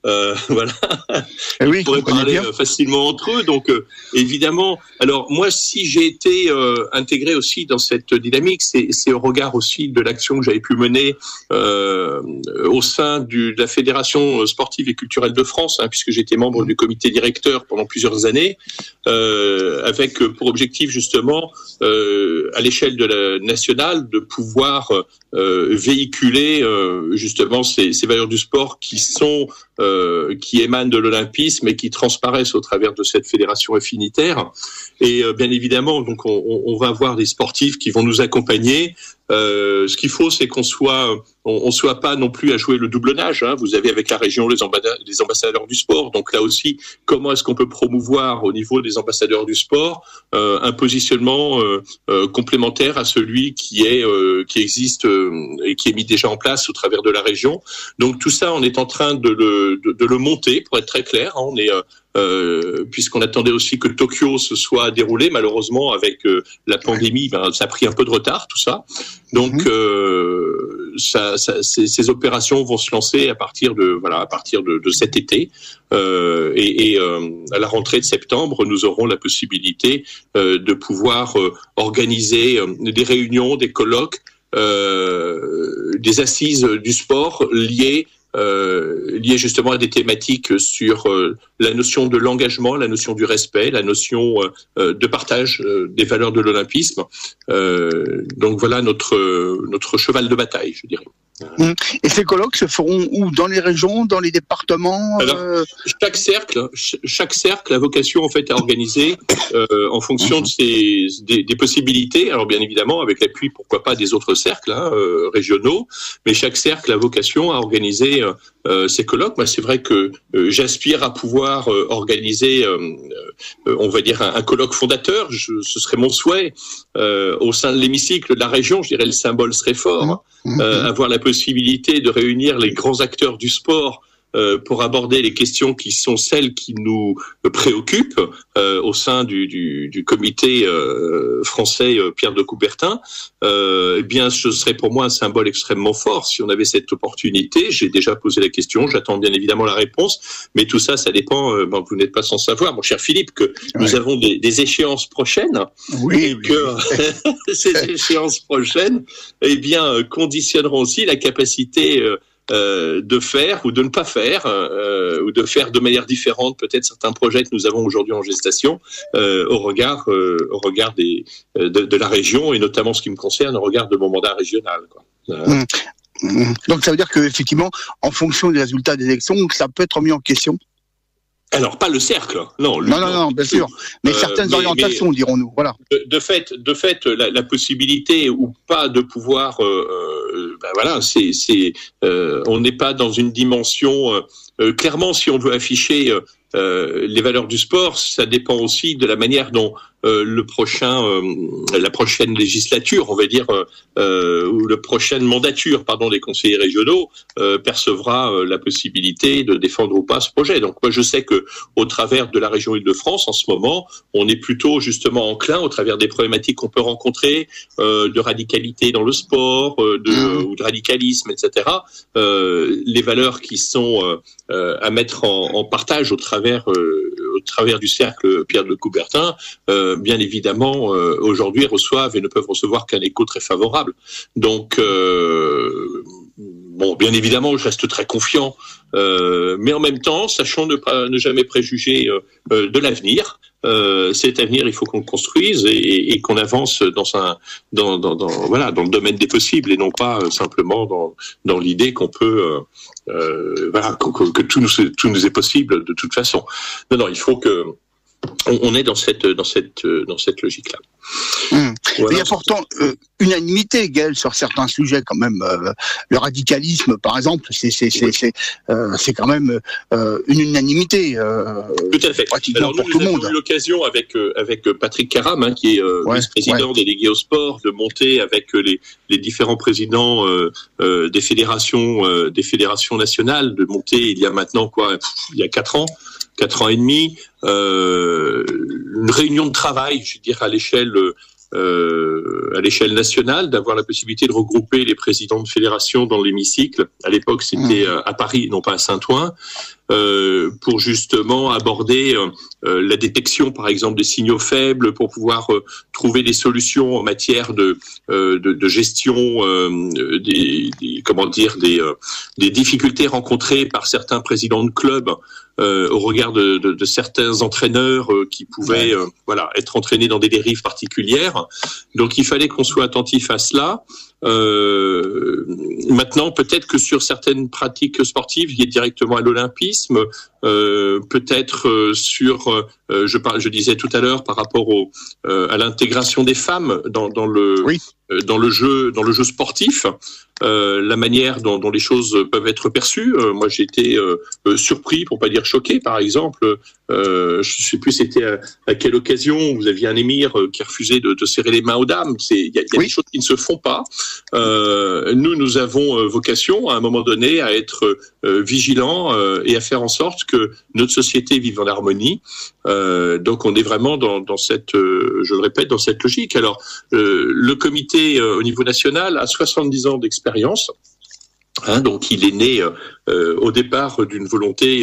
Speaker 10: pourrait parler facilement entre eux. Donc évidemment, alors moi si j'ai été intégré aussi dans cette dynamique, c'est au regard aussi de l'action que j'avais pu mener au sein de la Fédération sportive et culturelle de France, puisque j'étais membre du comité directeur pendant plusieurs années, avec pour objectif justement à l'échelle de la nationale de pouvoir véhiculer justement ces valeurs du sport qui émanent de l'olympisme et qui transparaissent au travers de cette fédération affinitaire. Et bien évidemment, donc on va avoir des sportifs qui vont nous accompagner. Ce qu'il faut, c'est qu'on soit pas non plus à jouer le doublonnage. Vous avez avec la région les ambassadeurs du sport. Donc là aussi, comment est-ce qu'on peut promouvoir au niveau des ambassadeurs du sport un positionnement complémentaire à celui qui existe et qui est mis déjà en place au travers de la région. Donc tout ça, on est en train de le monter, pour être très clair. On est puisqu'on attendait aussi que Tokyo se soit déroulé, malheureusement avec la pandémie, ça a pris un peu de retard tout ça. Donc ces opérations vont se lancer à partir de cet été et à la rentrée de septembre, nous aurons la possibilité de pouvoir organiser des réunions, des colloques, des assises du sport liées justement à des thématiques sur la notion de l'engagement, la notion du respect, la notion de partage des valeurs de l'olympisme. Donc voilà notre cheval de bataille, je dirais.
Speaker 6: Et ces colloques se feront où? Dans les régions, dans les départements?
Speaker 10: Alors, chaque cercle a vocation en fait à organiser en fonction des possibilités. Alors bien évidemment avec l'appui pourquoi pas des autres cercles régionaux, mais chaque cercle a vocation à organiser ces colloques. Moi, c'est vrai que j'aspire à pouvoir organiser, on va dire un colloque fondateur. Ce serait mon souhait au sein de l'hémicycle de la région. Je dirais le symbole serait fort. Avoir la possibilité de réunir les grands acteurs du sport pour aborder les questions qui sont celles qui nous préoccupent au sein du comité français Pierre de Coubertin, eh bien ce serait pour moi un symbole extrêmement fort si on avait cette opportunité. J'ai déjà posé la question, j'attends bien évidemment la réponse, mais tout ça, ça dépend, vous n'êtes pas sans savoir, mon cher Philippe, que nous avons des échéances prochaines, et que ces échéances prochaines, eh bien, conditionneront aussi la capacité de faire ou de ne pas faire, ou de faire de manière différente peut-être certains projets que nous avons aujourd'hui en gestation au regard de la région, et notamment ce qui me concerne au regard de mon mandat régional, quoi.
Speaker 6: Donc ça veut dire que effectivement, en fonction des résultats des élections, ça peut être mis en question.
Speaker 10: Alors pas le cercle, non,
Speaker 6: bien sûr, mais certaines orientations, dirons-nous. Voilà.
Speaker 10: De fait, la possibilité ou pas de pouvoir, on n'est pas dans une dimension. Clairement, si on veut afficher les valeurs du sport, ça dépend aussi de la manière dont la prochaine législature, on va dire, ou la prochaine mandature, des conseillers régionaux percevra la possibilité de défendre ou pas ce projet. Donc moi, je sais que au travers de la région Île-de-France, en ce moment, on est plutôt justement enclin, au travers des problématiques qu'on peut rencontrer, de radicalité dans le sport, ou de radicalisme, etc. Les valeurs qui sont à mettre en partage au travers du cercle Pierre de Coubertin, bien évidemment, aujourd'hui reçoivent et ne peuvent recevoir qu'un écho très favorable. Donc, bien évidemment, je reste très confiant, mais en même temps, sachant ne jamais préjuger de l'avenir. cet avenir, il faut qu'on le construise et qu'on avance dans le domaine des possibles et non pas simplement dans l'idée qu'on peut, que tout nous est possible de toute façon. Non, il faut que on est dans cette logique-là.
Speaker 6: Voilà. Il y a pourtant unanimité, Gaël, sur certains sujets quand même. Le radicalisme, par exemple, c'est quand même une unanimité.
Speaker 10: Tout à fait. Alors nous avons eu l'occasion avec Patrick Caram, qui est vice-président délégué au sport, de monter avec les différents présidents des fédérations nationales, de monter il y a maintenant il y a 4 ans et demi, une réunion de travail, je veux dire, à l'échelle nationale, d'avoir la possibilité de regrouper les présidents de fédération dans l'hémicycle. À l'époque, c'était à Paris, non pas à Saint-Ouen, pour justement aborder la détection, par exemple, des signaux faibles, pour pouvoir trouver des solutions en matière de gestion des difficultés rencontrées par certains présidents de clubs au regard de certains entraîneurs qui pouvaient être entraînés dans des dérives particulières. Donc il fallait qu'on soit attentif à cela. Maintenant, peut-être que sur certaines pratiques sportives liées directement à l'olympisme, peut-être sur, je disais tout à l'heure par rapport à l'intégration des femmes dans le jeu sais la manière dont les choses peuvent être perçues. Moi, j'ai été surpris, pour pas dire choqué, par exemple. Je sais plus c'était à quelle occasion vous aviez un émir qui refusait de serrer les mains aux dames. Il y a des choses qui ne se font pas. Nous avons vocation à un moment donné à être vigilants et à faire en sorte que notre société vive en harmonie. Donc on est vraiment dans cette, je le répète, dans cette logique. Alors le comité au niveau national a 70 ans d'expérience. Donc il est né au départ d'une volonté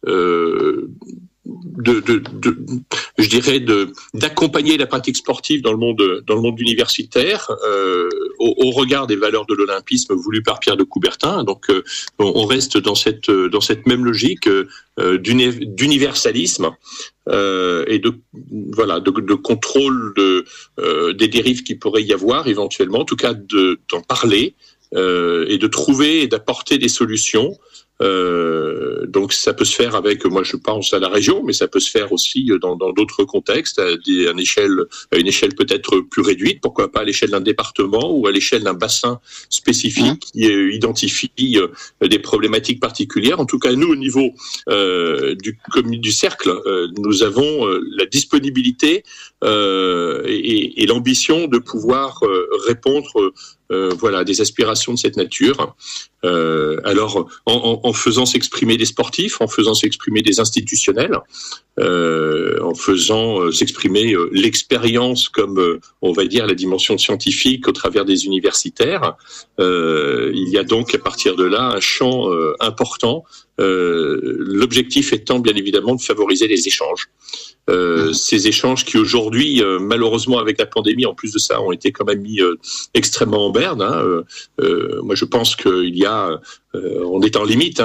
Speaker 10: je dirais d'accompagner la pratique sportive dans le monde universitaire au regard des valeurs de l'olympisme voulu par Pierre de Coubertin. Donc on reste dans cette même logique d'universalisme et de contrôle des dérives qui pourrait y avoir éventuellement, en tout cas d'en parler et de trouver et d'apporter des solutions. Donc ça peut se faire avec, moi je pense à la région, mais ça peut se faire aussi dans d'autres contextes, à une échelle peut-être plus réduite, pourquoi pas à l'échelle d'un département ou à l'échelle d'un bassin spécifique qui identifie des problématiques particulières. En tout cas, nous au niveau du cercle, nous avons la disponibilité et l'ambition de pouvoir répondre à des aspirations de cette nature. Alors, en faisant s'exprimer des sportifs, en faisant s'exprimer des institutionnels, en faisant s'exprimer l'expérience comme, on va dire, la dimension scientifique au travers des universitaires, il y a donc à partir de là un champ important, l'objectif étant bien évidemment de favoriser les échanges. Ces échanges qui aujourd'hui, malheureusement avec la pandémie, en plus de ça, ont été quand même mis extrêmement en berne. Moi, je pense qu'il y a, on est en limite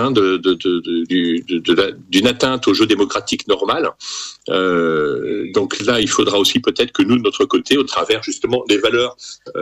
Speaker 10: d'une atteinte au jeu démocratique normal. Donc là, il faudra aussi peut-être que nous, de notre côté, au travers justement des valeurs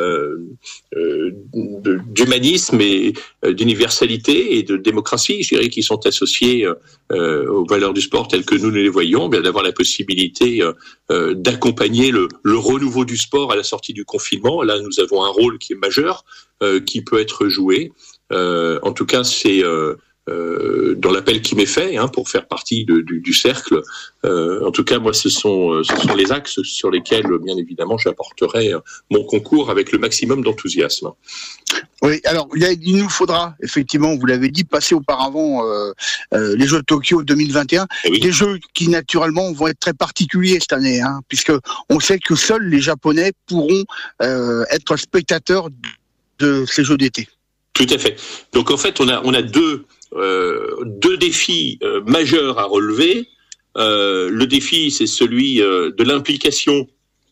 Speaker 10: d'humanisme et d'universalité et de démocratie, je dirais, qui sont associées aux valeurs du sport telles que nous les voyons, bien d'avoir la possibilité d'accompagner le renouveau du sport à la sortie du confinement. Là, nous avons un rôle qui est majeur, qui peut être joué. En tout cas, c'est dans l'appel qui m'est fait pour faire partie du cercle. En tout cas, moi, ce sont les axes sur lesquels, bien évidemment, j'apporterai mon concours avec le maximum d'enthousiasme.
Speaker 6: Oui, alors il nous faudra effectivement, vous l'avez dit, passer auparavant les Jeux de Tokyo 2021, des Jeux qui naturellement vont être très particuliers cette année, puisque on sait que seuls les Japonais pourront être spectateurs de ces Jeux d'été.
Speaker 10: Tout à fait. Donc en fait, on a deux défis majeurs à relever. Le défi, c'est celui de l'implication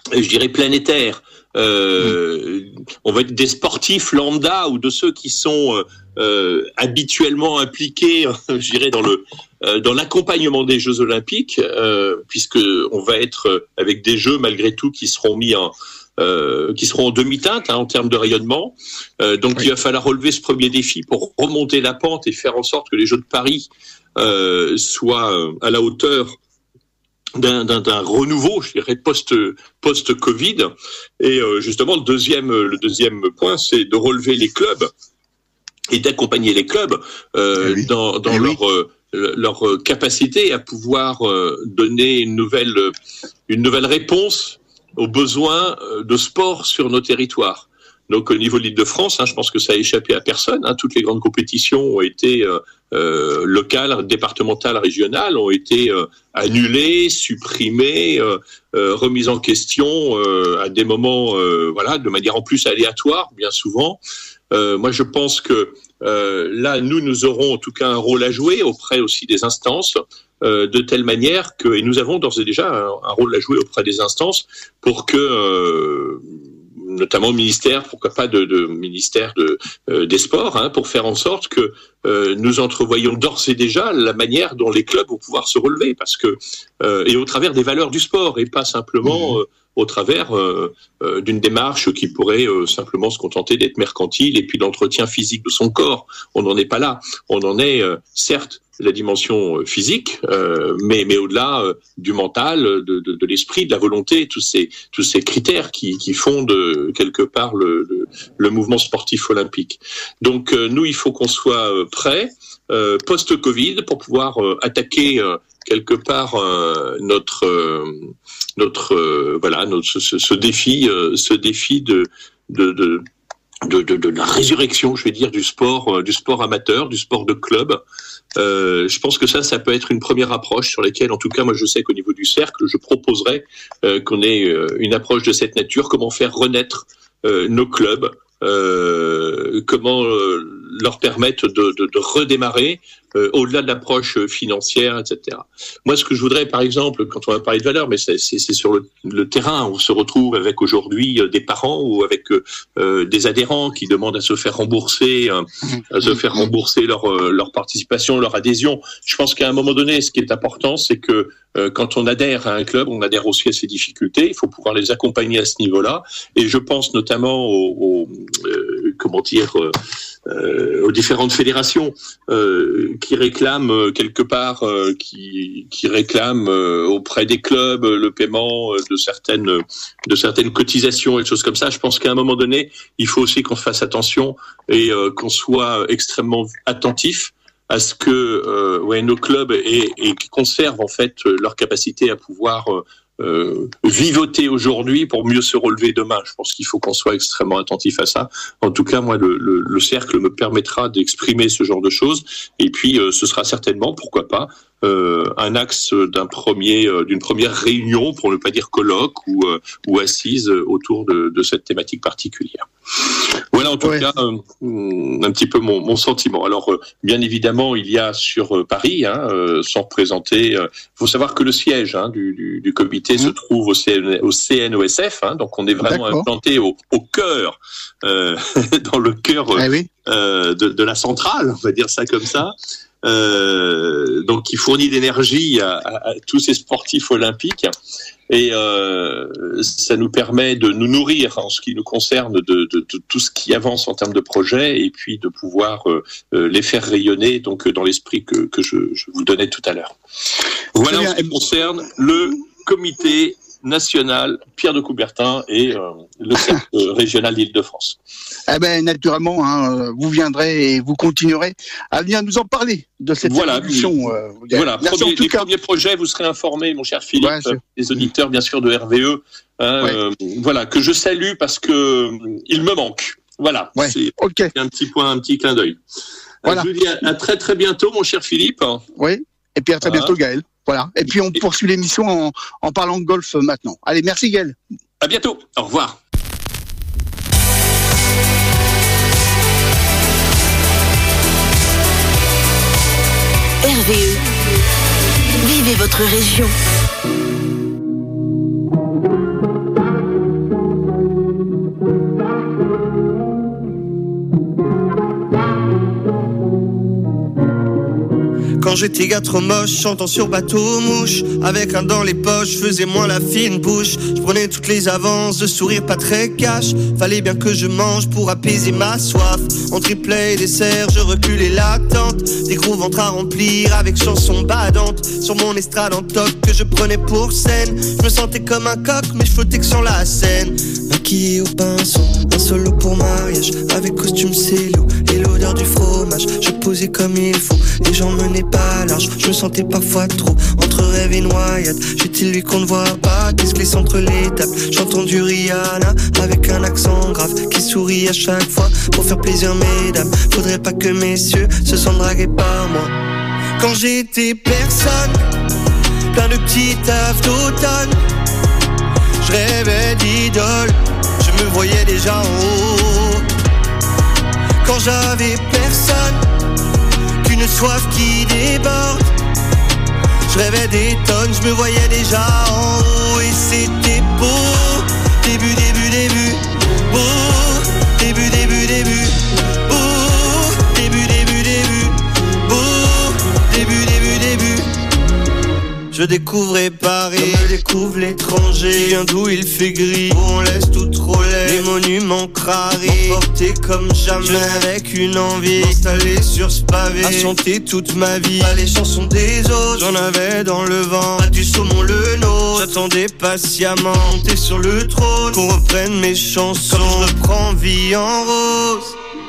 Speaker 10: je dirais planétaire. On va être des sportifs lambda ou de ceux qui sont habituellement impliqués, je dirais, dans l'accompagnement des Jeux Olympiques, puisque on va être avec des Jeux malgré tout qui seront en demi-teinte en termes de rayonnement. Donc il va falloir relever ce premier défi pour remonter la pente et faire en sorte que les Jeux de Paris soient à la hauteur d'un renouveau, je dirais, post-Covid. Et justement, le deuxième point, c'est de relever les clubs et d'accompagner les clubs dans leur capacité à pouvoir donner une nouvelle réponse aux besoins de sport sur nos territoires. Donc au niveau de l'Île-de-France, je pense que ça a échappé à personne. Toutes les grandes compétitions ont été locales, départementales, régionales, ont été annulées, supprimées, remises en question à des moments, de manière en plus aléatoire, bien souvent. Moi, je pense que là, nous aurons en tout cas un rôle à jouer auprès aussi des instances, de telle manière que, et nous avons d'ores et déjà un rôle à jouer auprès des instances pour que notamment au ministère, pourquoi pas de ministère des Sports, pour faire en sorte que nous entrevoyons d'ores et déjà la manière dont les clubs vont pouvoir se relever, parce que et au travers des valeurs du sport et pas simplement au travers d'une démarche qui pourrait simplement se contenter d'être mercantile et puis l'entretien physique de son corps. On n'en est pas là. On en est certes la dimension physique, mais au-delà du mental, de l'esprit, de la volonté, tous ces critères qui fondent quelque part le mouvement sportif olympique. Donc nous, il faut qu'on soit prêts post-Covid pour pouvoir attaquer quelque part ce défi de la résurrection, je vais dire, du sport amateur, du sport de club. Je pense que ça peut être une première approche sur laquelle, en tout cas, moi, je sais qu'au niveau du cercle, je proposerais qu'on ait une approche de cette nature. Comment faire renaître nos clubs, comment leur permettre de redémarrer au-delà de l'approche financière, etc. Moi, ce que je voudrais, par exemple, quand on va parler de valeur, mais c'est sur le terrain, on se retrouve avec aujourd'hui des parents ou avec des adhérents qui demandent à se faire rembourser, leur participation, leur adhésion. Je pense qu'à un moment donné, ce qui est important, c'est que quand on adhère à un club, on adhère aussi à ses difficultés. Il faut pouvoir les accompagner à ce niveau-là. Et je pense notamment aux différentes fédérations qui réclament quelque part, qui réclament auprès des clubs le paiement de certaines cotisations et des choses comme ça. Je pense qu'à un moment donné, il faut aussi qu'on fasse attention et qu'on soit extrêmement attentif à ce que nos clubs et qui conservent en fait leur capacité à pouvoir vivoter aujourd'hui pour mieux se relever demain. Je pense qu'il faut qu'on soit extrêmement attentif à ça. En tout cas, moi, le cercle me permettra d'exprimer ce genre de choses. Et puis, ce sera certainement, pourquoi pas, un axe d'une première réunion, pour ne pas dire colloque ou assise autour de cette thématique particulière. Voilà en tout cas un petit peu mon sentiment. Alors bien évidemment il y a sur Paris, sans représenter, faut savoir que le siège du comité se trouve au CNOSF, donc on est vraiment implanté au cœur, dans le cœur de la centrale, on va dire ça comme ça. Donc qui fournit l'énergie à tous ces sportifs olympiques et ça nous permet de nous nourrir en ce qui nous concerne de tout ce qui avance en termes de projets et puis de pouvoir les faire rayonner donc dans l'esprit que je vous donnais tout à l'heure. Voilà en ce qui concerne le comité national Pierre de Coubertin et le cercle régional d'Île-de-France.
Speaker 6: Eh ben naturellement, vous viendrez et vous continuerez à venir nous en parler de cette évolution.
Speaker 10: Voilà, les premiers projets, vous serez informés, mon cher Philippe, les auditeurs bien sûr de RVE, voilà, que je salue parce que il me manque. Voilà, c'est un petit clin d'œil. Voilà. Je vous dis à très très bientôt, mon cher Philippe.
Speaker 6: Oui, et puis à très bientôt, Gaël. Voilà. Et puis on poursuit l'émission en parlant de golf maintenant. Allez, merci Gaël.
Speaker 10: À bientôt. Au revoir.
Speaker 8: RVE. Vivez votre région.
Speaker 11: Quand j'étais gars trop moche, chantant sur bateau mouche, avec un dans les poches, faisais moins la fine bouche. Je prenais toutes les avances, de sourire pas très cash. Fallait bien que je mange pour apaiser ma soif. En triplet et dessert, je reculais l'attente. Des gros ventres à remplir avec chansons badantes. Sur mon estrade en toc que je prenais pour scène. Je me sentais comme un coq, mais je flottais que sur la scène. Maquillé au pinceau, un solo pour mariage, avec costume cello et l'odeur du fromage. Je posais comme il faut, les gens menaient pas large. Je me sentais parfois trop entre rêve et noyade. J'étais lui qu'on ne voit pas, qui se glisse entre les tables. J'entends du Rihanna avec un accent grave, qui sourit à chaque fois pour faire plaisir mesdames. Faudrait pas que messieurs se sentent dragués par moi. Quand j'étais personne, plein de petits tafs d'automne, je rêvais d'idole, je me voyais déjà en haut. Quand j'avais personne, qu'une soif qui déborde, je rêvais des tonnes, je me voyais déjà en haut. Et c'était beau, début, beau, début, beau, début, beau, début. Je découvrais Paris, comme je découvre l'étranger. Qui vient d'où il fait gris, où on laisse tout trop laid. Les monuments crarés, emportés comme jamais. Je avec une envie, installé sur ce pavé, à chanter toute ma vie, pas les chansons des autres. J'en avais dans le vent, pas du saumon le nôtre. J'attendais patiemment, monter sur le trône, qu'on reprenne mes chansons, comme je reprends vie en rose.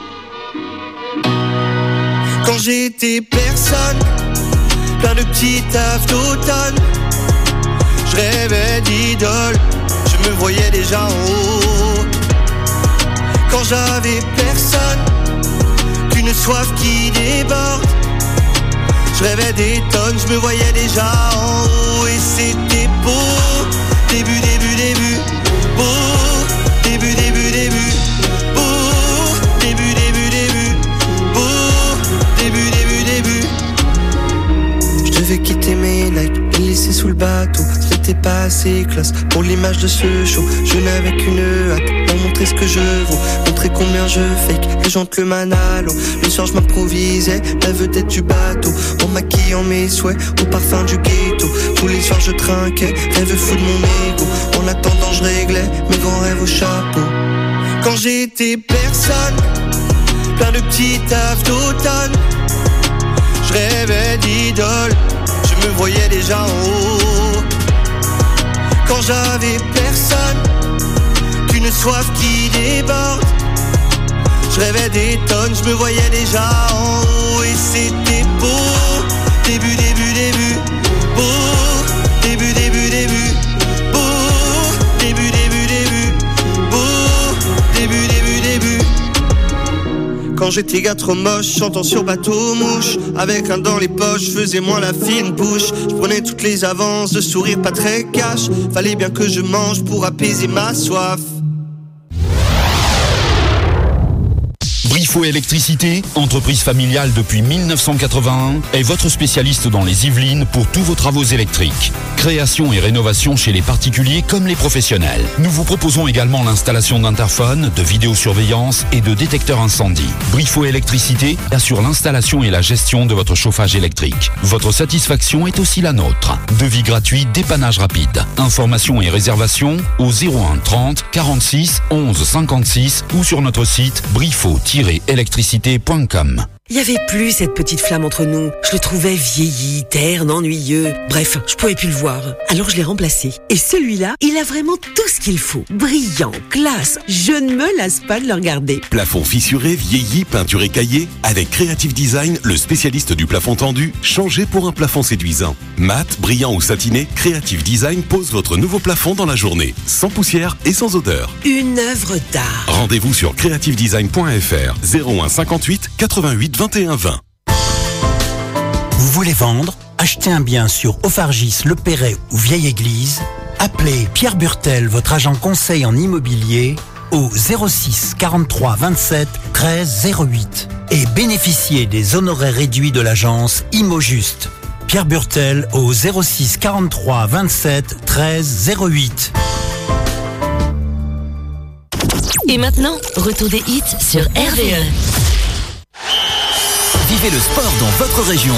Speaker 11: Quand j'étais personne, plein de petits tafs d'automne, je rêvais d'idole, je me voyais déjà en haut. Quand j'avais personne, qu'une soif qui déborde, je rêvais des tonnes, je me voyais déjà en haut. Et c'était beau, début, beau, début, beau, début, beau, début. Je devais quitter mes Nike, les laisser sous le bateau. C'était pas assez classe pour l'image de ce show. Je n'avais qu'une hâte pour montrer ce que je vaux, montrer combien je fake les gentleman halo. Le soir je m'improvisais la vedette du bateau, en maquillant mes souhaits au parfum du ghetto. Tous les soirs je trinquais, rêve fou de mon ego. En attendant je réglais mes grands rêves au chapeau. Quand j'étais personne, plein de petits tafs d'automne, je rêvais d'idole, je me voyais déjà en haut. Quand j'avais personne, qu'une soif qui déborde, je rêvais des tonnes, je me voyais déjà en haut. Et c'était beau, début, beau, début, beau, début, beau, début. Quand j'étais gars trop moche, chantant sur bateau mouche, avec un dans les poches, faisais moins la fine bouche. Je prenais toutes les avances, de sourire pas très cash. Fallait bien que je mange pour apaiser ma soif.
Speaker 12: Briffaut Électricité, entreprise familiale depuis 1981, est votre spécialiste dans les Yvelines pour tous vos travaux électriques. Création et rénovation chez les particuliers comme les professionnels. Nous vous proposons également l'installation d'interphones, de vidéosurveillance et de détecteurs incendie. Briffaut Électricité assure l'installation et la gestion de votre chauffage électrique. Votre satisfaction est aussi la nôtre. Devis gratuit, dépannage rapide. Informations et réservations au 01 30 46 11 56 ou sur notre site briffaut-électricité.com.
Speaker 13: Il n'y avait plus cette petite flamme entre nous. Je le trouvais vieilli, terne, ennuyeux. Bref, je pouvais plus le voir. Alors je l'ai remplacé. Et celui-là, il a vraiment tout ce qu'il faut. Brillant, classe. Je ne me lasse pas de le regarder.
Speaker 14: Plafond fissuré, vieilli, peinture écaillée. Avec Creative Design, le spécialiste du plafond tendu, changez pour un plafond séduisant. Mat, brillant ou satiné, Creative Design pose votre nouveau plafond dans la journée. Sans poussière et sans odeur.
Speaker 13: Une œuvre d'art.
Speaker 14: Rendez-vous sur creativedesign.fr 01 58 88 21 20.
Speaker 15: Vous voulez vendre, acheter un bien sur Ophargis, Le Perret ou Vieille Église? Appelez Pierre Burtel, votre agent conseil en immobilier, au 06 43 27 13 08 et bénéficiez des honoraires réduits de l'agence ImoJuste. Pierre Burtel au 06 43 27 13 08.
Speaker 5: Et maintenant, retour des hits sur RVE.
Speaker 16: Vivez le sport dans votre région.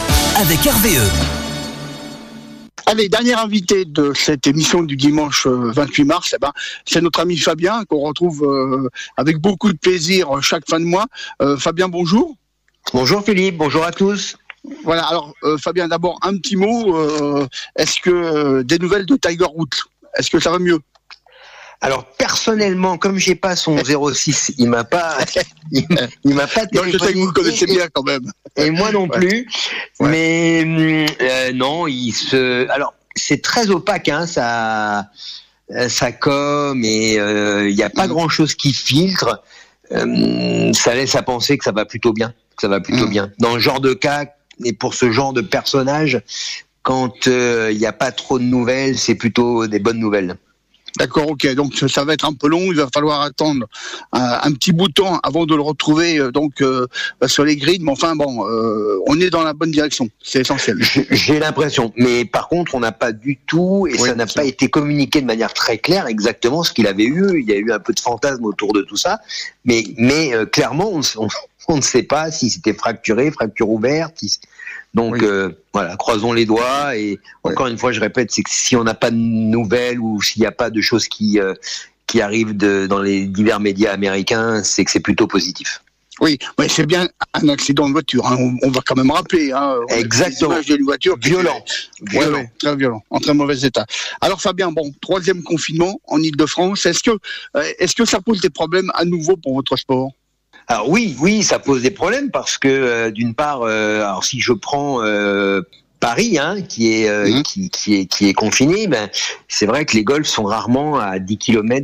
Speaker 9: avec RVE.
Speaker 6: Allez, dernier invité de cette émission du dimanche 28 mars, c'est notre ami Fabien, qu'on retrouve avec beaucoup de plaisir chaque fin de mois. Fabien, bonjour.
Speaker 16: Bonjour Philippe, bonjour à tous.
Speaker 6: Voilà, alors Fabien, d'abord un petit mot. Est-ce que des nouvelles de Tiger Woods? Est-ce que ça va mieux?
Speaker 16: Alors personnellement, comme j'ai pas son 06, il m'a pas téléphoné.
Speaker 6: Non, je sais que vous le connaissez bien quand même.
Speaker 16: Et moi non plus. Ouais. Mais non, alors c'est très opaque, hein, ça com, et il y a pas grand chose qui filtre. Ça laisse à penser que ça va plutôt bien. Bien. Dans le genre de cas et pour ce genre de personnage, quand il n'y a pas trop de nouvelles, c'est plutôt des bonnes nouvelles.
Speaker 6: D'accord, ok. Donc ça va être un peu long. Il va falloir attendre un petit bout de temps avant de le retrouver sur les grilles. Mais enfin bon, on est dans la bonne direction. C'est essentiel.
Speaker 16: J'ai l'impression. Mais par contre, on n'a pas du tout, et ça n'a pas été communiqué de manière très claire exactement ce qu'il avait eu. Il y a eu un peu de fantasme autour de tout ça. Mais clairement, on ne sait pas si c'était fracturé, fracture ouverte. Donc voilà, croisons les doigts, et encore une fois je répète, c'est que si on n'a pas de nouvelles ou s'il n'y a pas de choses qui arrivent dans les divers médias américains, c'est que c'est plutôt positif.
Speaker 6: Oui, mais c'est bien un accident de voiture, hein. On va quand même rappeler. Hein,
Speaker 16: exactement.
Speaker 6: L'image d'une voiture
Speaker 16: violent.
Speaker 6: Très violent, en très mauvais état. Alors Fabien, troisième confinement en Ile-de-France, est-ce que ça pose des problèmes à nouveau pour votre sport?
Speaker 16: Alors oui, ça pose des problèmes parce que d'une part, alors si je prends Paris, hein, qui est confiné, c'est vrai que les golfs sont rarement à 10 km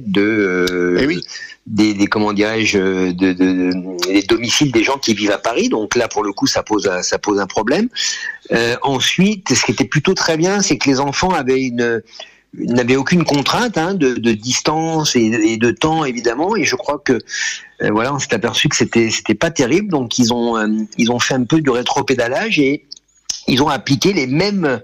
Speaker 16: des comment dirais-je, des domiciles des gens qui vivent à Paris. Donc là, pour le coup, ça pose un problème. Ensuite, ce qui était plutôt très bien, c'est que les enfants n'avaient aucune contrainte, hein, de distance et de temps, évidemment, et je crois que on s'est aperçu que c'était pas terrible. Donc ils ont fait un peu du rétropédalage et ils ont appliqué les mêmes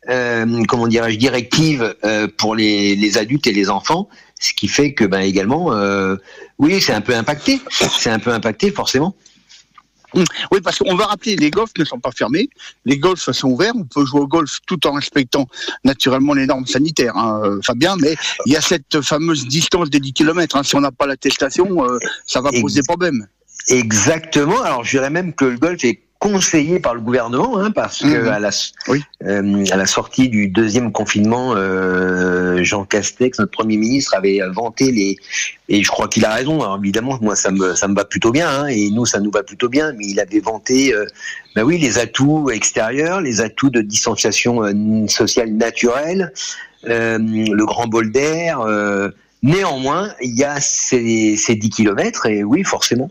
Speaker 16: directives pour les adultes et les enfants, ce qui fait que également c'est un peu impacté forcément.
Speaker 6: Oui, parce qu'on va rappeler, les golfs ne sont pas fermés, les golfs sont ouverts, on peut jouer au golf tout en respectant naturellement les normes sanitaires, hein, Fabien, mais il y a cette fameuse distance des 10 km, hein, si on n'a pas l'attestation, ça va poser problème.
Speaker 16: Exactement, alors je dirais même que le golf est conseillé par le gouvernement, hein, parce que à la sortie du deuxième confinement, Jean Castex, notre Premier ministre, avait vanté et je crois qu'il a raison. Alors évidemment, moi ça me va plutôt bien, hein, et nous ça nous va plutôt bien, mais il avait vanté les atouts extérieurs, les atouts de distanciation sociale naturelle, le grand bol d'air. Néanmoins, il y a ces 10 kilomètres, et oui, forcément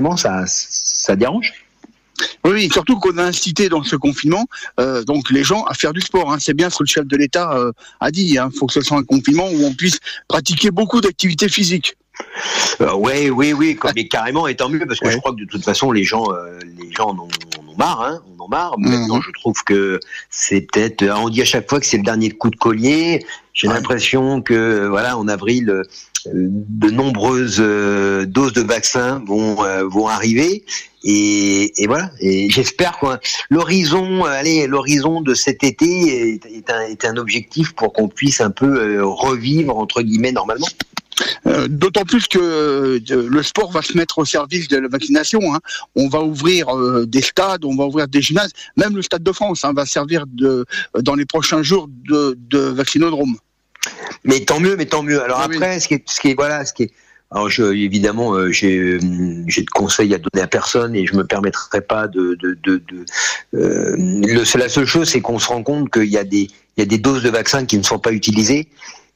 Speaker 16: ça dérange.
Speaker 6: Oui, surtout qu'on a incité dans ce confinement donc les gens à faire du sport, hein. C'est bien ce que le chef de l'État a dit, hein. Faut que ce soit un confinement où on puisse pratiquer beaucoup d'activités physiques.
Speaker 16: Oui, mais carrément, et tant mieux, parce que je crois que de toute façon les gens en ont marre, hein. On en marre. Maintenant, je trouve que c'est peut-être, on dit à chaque fois que c'est le dernier coup de collier. J'ai l'impression que en avril, de nombreuses doses de vaccins vont arriver, et voilà. Et j'espère que l'horizon de cet été est un objectif pour qu'on puisse un peu revivre entre guillemets normalement.
Speaker 6: D'autant plus que le sport va se mettre au service de la vaccination, hein. On va ouvrir des stades, on va ouvrir des gymnases, même le Stade de France, hein, va servir dans les prochains jours de vaccinodrome.
Speaker 16: Mais tant mieux. Alors après, ce qui est, alors évidemment, j'ai de conseils à donner à personne, et je me permettrai pas la seule chose, c'est qu'on se rend compte qu'il y a des doses de vaccins qui ne sont pas utilisées.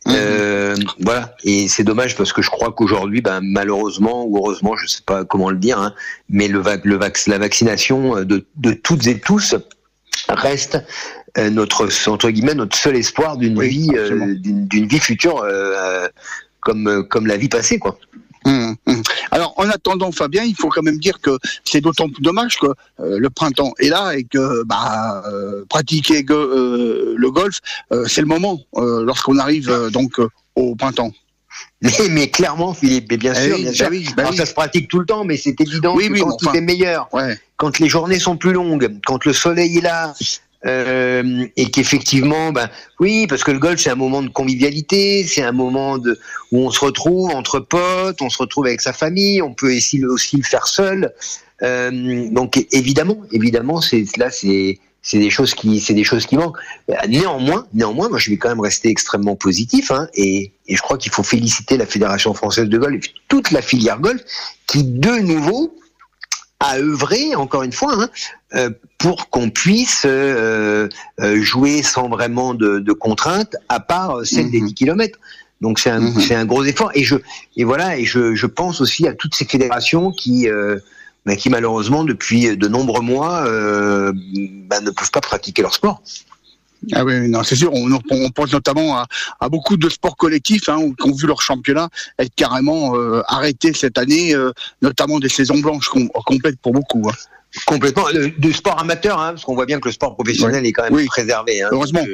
Speaker 16: Et c'est dommage, parce que je crois qu'aujourd'hui, malheureusement ou heureusement, je sais pas comment le dire, hein, mais la vaccination de toutes et tous reste notre seul espoir d'une vie future, comme la vie passée, quoi.
Speaker 6: Alors, en attendant, Fabien, il faut quand même dire que c'est d'autant plus dommage que le printemps est là, et que pratiquer le golf, c'est le moment lorsqu'on arrive au printemps.
Speaker 16: Mais clairement, Philippe, mais bien sûr. Alors, ça se pratique tout le temps, mais c'est évident que quand tout est meilleur, quand les journées sont plus longues, quand le soleil est là, et qu'effectivement, oui, parce que le golf c'est un moment de convivialité, c'est un moment où on se retrouve entre potes, on se retrouve avec sa famille, on peut aussi le faire seul. Donc évidemment, c'est des choses qui manquent. Néanmoins, moi je vais quand même rester extrêmement positif, et je crois qu'il faut féliciter la Fédération française de golf, toute la filière golf, qui de nouveau a œuvré, encore une fois, pour qu'on puisse jouer sans vraiment de contraintes, à part celle des 10 km. Donc c'est un gros effort. Et je pense aussi à toutes ces fédérations qui malheureusement depuis de nombreux mois ne peuvent pas pratiquer leur sport.
Speaker 6: Ah oui, non, c'est sûr. On pense notamment à beaucoup de sports collectifs qui ont vu leur championnat être carrément arrêté cette année, notamment des saisons blanches complètes pour beaucoup.
Speaker 16: Complètement. Du sport amateur, parce qu'on voit bien que le sport professionnel est quand même préservé.
Speaker 6: Heureusement.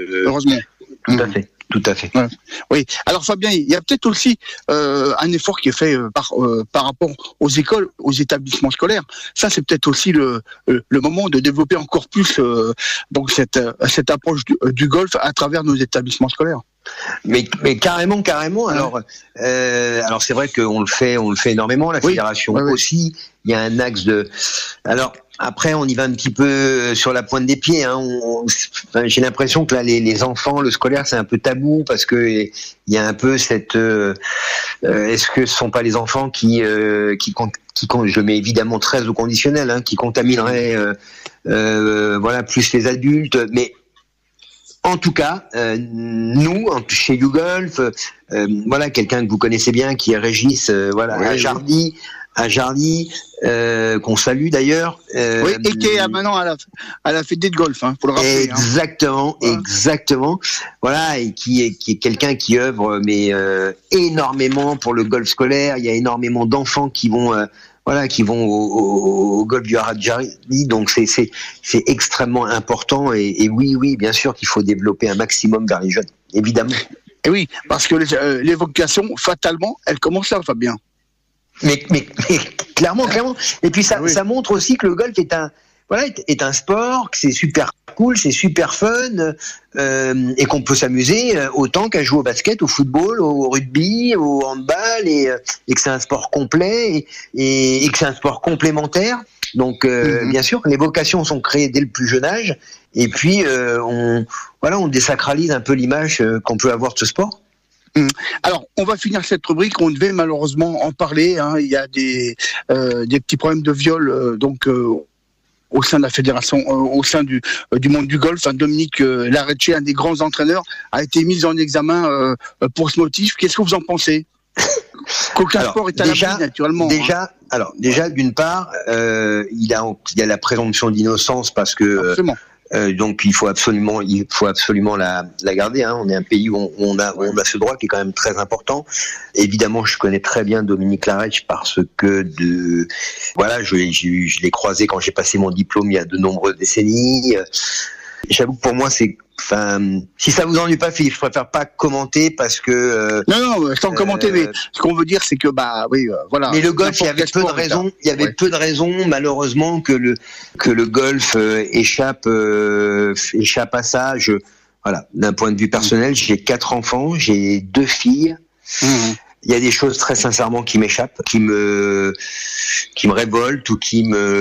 Speaker 16: Tout à fait.
Speaker 6: Ouais. Oui. Alors Fabien, il y a peut-être aussi un effort qui est fait par rapport aux écoles, aux établissements scolaires. Ça, c'est peut-être aussi le moment de développer encore plus donc cette approche du golf à travers nos établissements scolaires.
Speaker 16: Mais carrément. Alors c'est vrai qu'on le fait énormément. La fédération aussi. Il y a un axe de. Alors après, on y va un petit peu sur la pointe des pieds. J'ai l'impression que là, les enfants, le scolaire, c'est un peu tabou parce que il y a un peu cette. Est-ce que ce sont pas les enfants qui je mets évidemment très au conditionnel, qui contamineraient plus les adultes, mais en tout cas, nous, chez YouGolf, quelqu'un que vous connaissez bien, qui est Régis, à Jardy, qu'on salue d'ailleurs.
Speaker 6: Et qui est maintenant à la Fédé de golf, faut le rappeler.
Speaker 16: Exactement. Voilà, et qui est quelqu'un qui œuvre énormément pour le golf scolaire. Il y a énormément d'enfants qui vont au golf du Haras Jardy, donc c'est extrêmement important, et oui, bien sûr qu'il faut développer un maximum vers les jeunes, évidemment.
Speaker 6: Et oui, parce que les vocations, fatalement, elles commencent là, Fabien.
Speaker 16: Mais clairement. Et puis ça montre aussi que le golf est un sport, que c'est super cool, c'est super fun, et qu'on peut s'amuser autant qu'à jouer au basket, au football, au rugby, au handball, et que c'est un sport complet et que c'est un sport complémentaire. Donc bien sûr, les vocations sont créées dès le plus jeune âge, et puis on désacralise un peu l'image qu'on peut avoir de ce sport.
Speaker 6: Alors, on va finir cette rubrique. On devait malheureusement en parler. Il y a des petits problèmes de viol, au sein de la fédération, au sein du monde du golf. Dominique Larretier, un des grands entraîneurs, a été mis en examen pour ce motif. Qu'est-ce que vous en pensez? Qu'aucun sport est à l'abri, naturellement.
Speaker 16: Déjà, d'une part, il y a la présomption d'innocence parce que. Donc il faut absolument la garder. On est un pays où on a ce droit qui est quand même très important. Évidemment, je connais très bien Dominique Larretier parce que je l'ai croisé quand j'ai passé mon diplôme il y a de nombreuses décennies. J'avoue que pour moi si ça vous ennuie pas, Philippe, je préfère pas commenter parce que
Speaker 6: non, sans commenter, mais ce qu'on veut dire, c'est que voilà.
Speaker 16: Mais le golf, il y avait peu de raisons, malheureusement, que le golf échappe à ça. D'un point de vue personnel, j'ai 4 enfants, j'ai 2 filles. Il y a des choses très sincèrement qui m'échappent, qui me révoltent, ou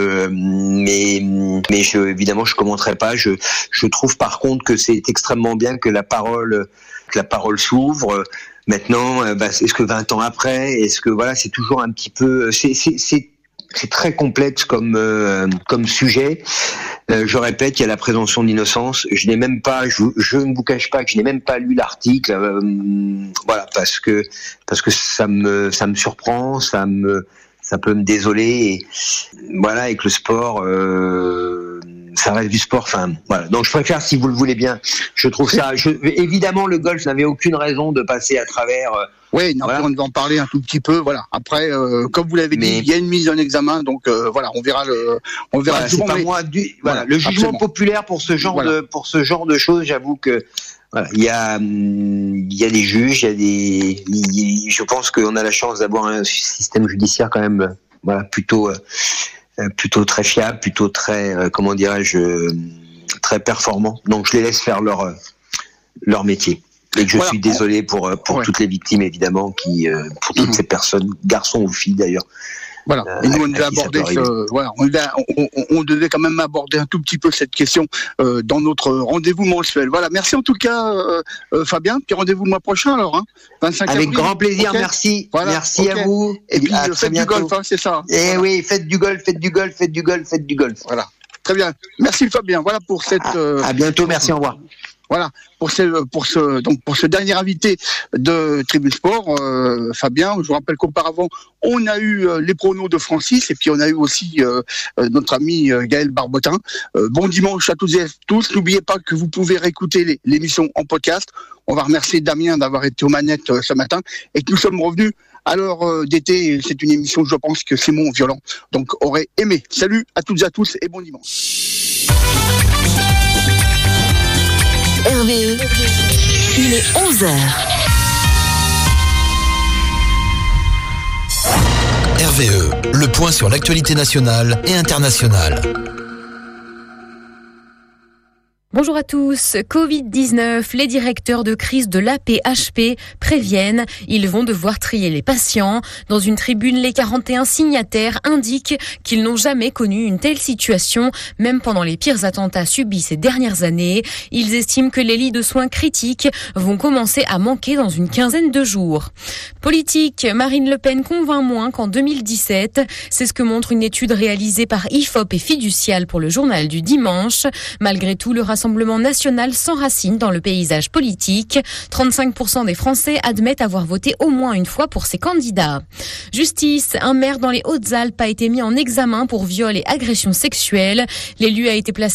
Speaker 16: mais évidemment je commenterai pas. Je trouve par contre que c'est extrêmement bien que la parole s'ouvre. Maintenant, est-ce que 20 ans après, c'est toujours un petit peu, c'est très complexe comme sujet. Je répète, il y a la présomption d'innocence. Je n'ai même pas, je ne vous cache pas que je n'ai même pas lu l'article, parce que ça me surprend, ça peut me désoler, et que le sport, ça reste du sport. Donc je préfère, si vous le voulez bien, je trouve ça. Évidemment, le golf n'avait aucune raison de passer à travers.
Speaker 6: On va en parler un tout petit peu. Après, comme vous l'avez dit, il y a une mise en examen, donc on verra
Speaker 16: c'est pas moi. Le jugement populaire pour ce genre de choses, j'avoue que Voilà, il y a des juges, je pense qu'on a la chance d'avoir un système judiciaire quand même, voilà, plutôt très fiable, plutôt très, très performant. Donc je les laisse faire leur métier. Et que je suis désolé pour toutes les victimes, évidemment, pour toutes ces personnes, garçons ou filles d'ailleurs.
Speaker 6: Voilà. Et nous, on devait aborder on devait quand même aborder un tout petit peu cette question dans notre rendez-vous mensuel. Voilà. Merci en tout cas, Fabien. Puis rendez-vous le mois prochain alors. 25
Speaker 16: Avec
Speaker 6: avril.
Speaker 16: grand plaisir. Okay. Merci. Voilà. Merci à vous.
Speaker 6: Et puis faites du golf, c'est ça.
Speaker 16: Et oui, faites du golf.
Speaker 6: Voilà. Très bien. Merci Fabien. Voilà pour cette.
Speaker 16: À bientôt. Merci. Au revoir.
Speaker 6: Voilà, pour ce dernier invité de Tribune Sport, Fabien, je vous rappelle qu'auparavant, on a eu les pronos de Francis et puis on a eu aussi notre ami Gaël Barbotin. Bon dimanche à toutes et à tous. N'oubliez pas que vous pouvez réécouter l'émission en podcast. On va remercier Damien d'avoir été aux manettes ce matin et que nous sommes revenus à l'heure d'été. C'est une émission, je pense, que Simon Violent donc aurait aimé. Salut à toutes et à tous et bon dimanche.
Speaker 5: RVE, il est 11h.
Speaker 2: RVE, le point sur l'actualité nationale et internationale.
Speaker 3: Bonjour à tous. Covid-19, les directeurs de crise de l'AP-HP préviennent. Ils vont devoir trier les patients. Dans une tribune, les 41 signataires indiquent qu'ils n'ont jamais connu une telle situation, même pendant les pires attentats subis ces dernières années. Ils estiment que les lits de soins critiques vont commencer à manquer dans une quinzaine de jours. Politique, Marine Le Pen convainc moins qu'en 2017. C'est ce que montre une étude réalisée par IFOP et Fiducial pour le journal du dimanche. Malgré tout, le Rassemblement national s'enracine dans le paysage politique. 35% des Français admettent avoir voté au moins une fois pour ces candidats. Justice, un maire dans les Hautes-Alpes a été mis en examen pour viol et agression sexuelle. L'élu a été placé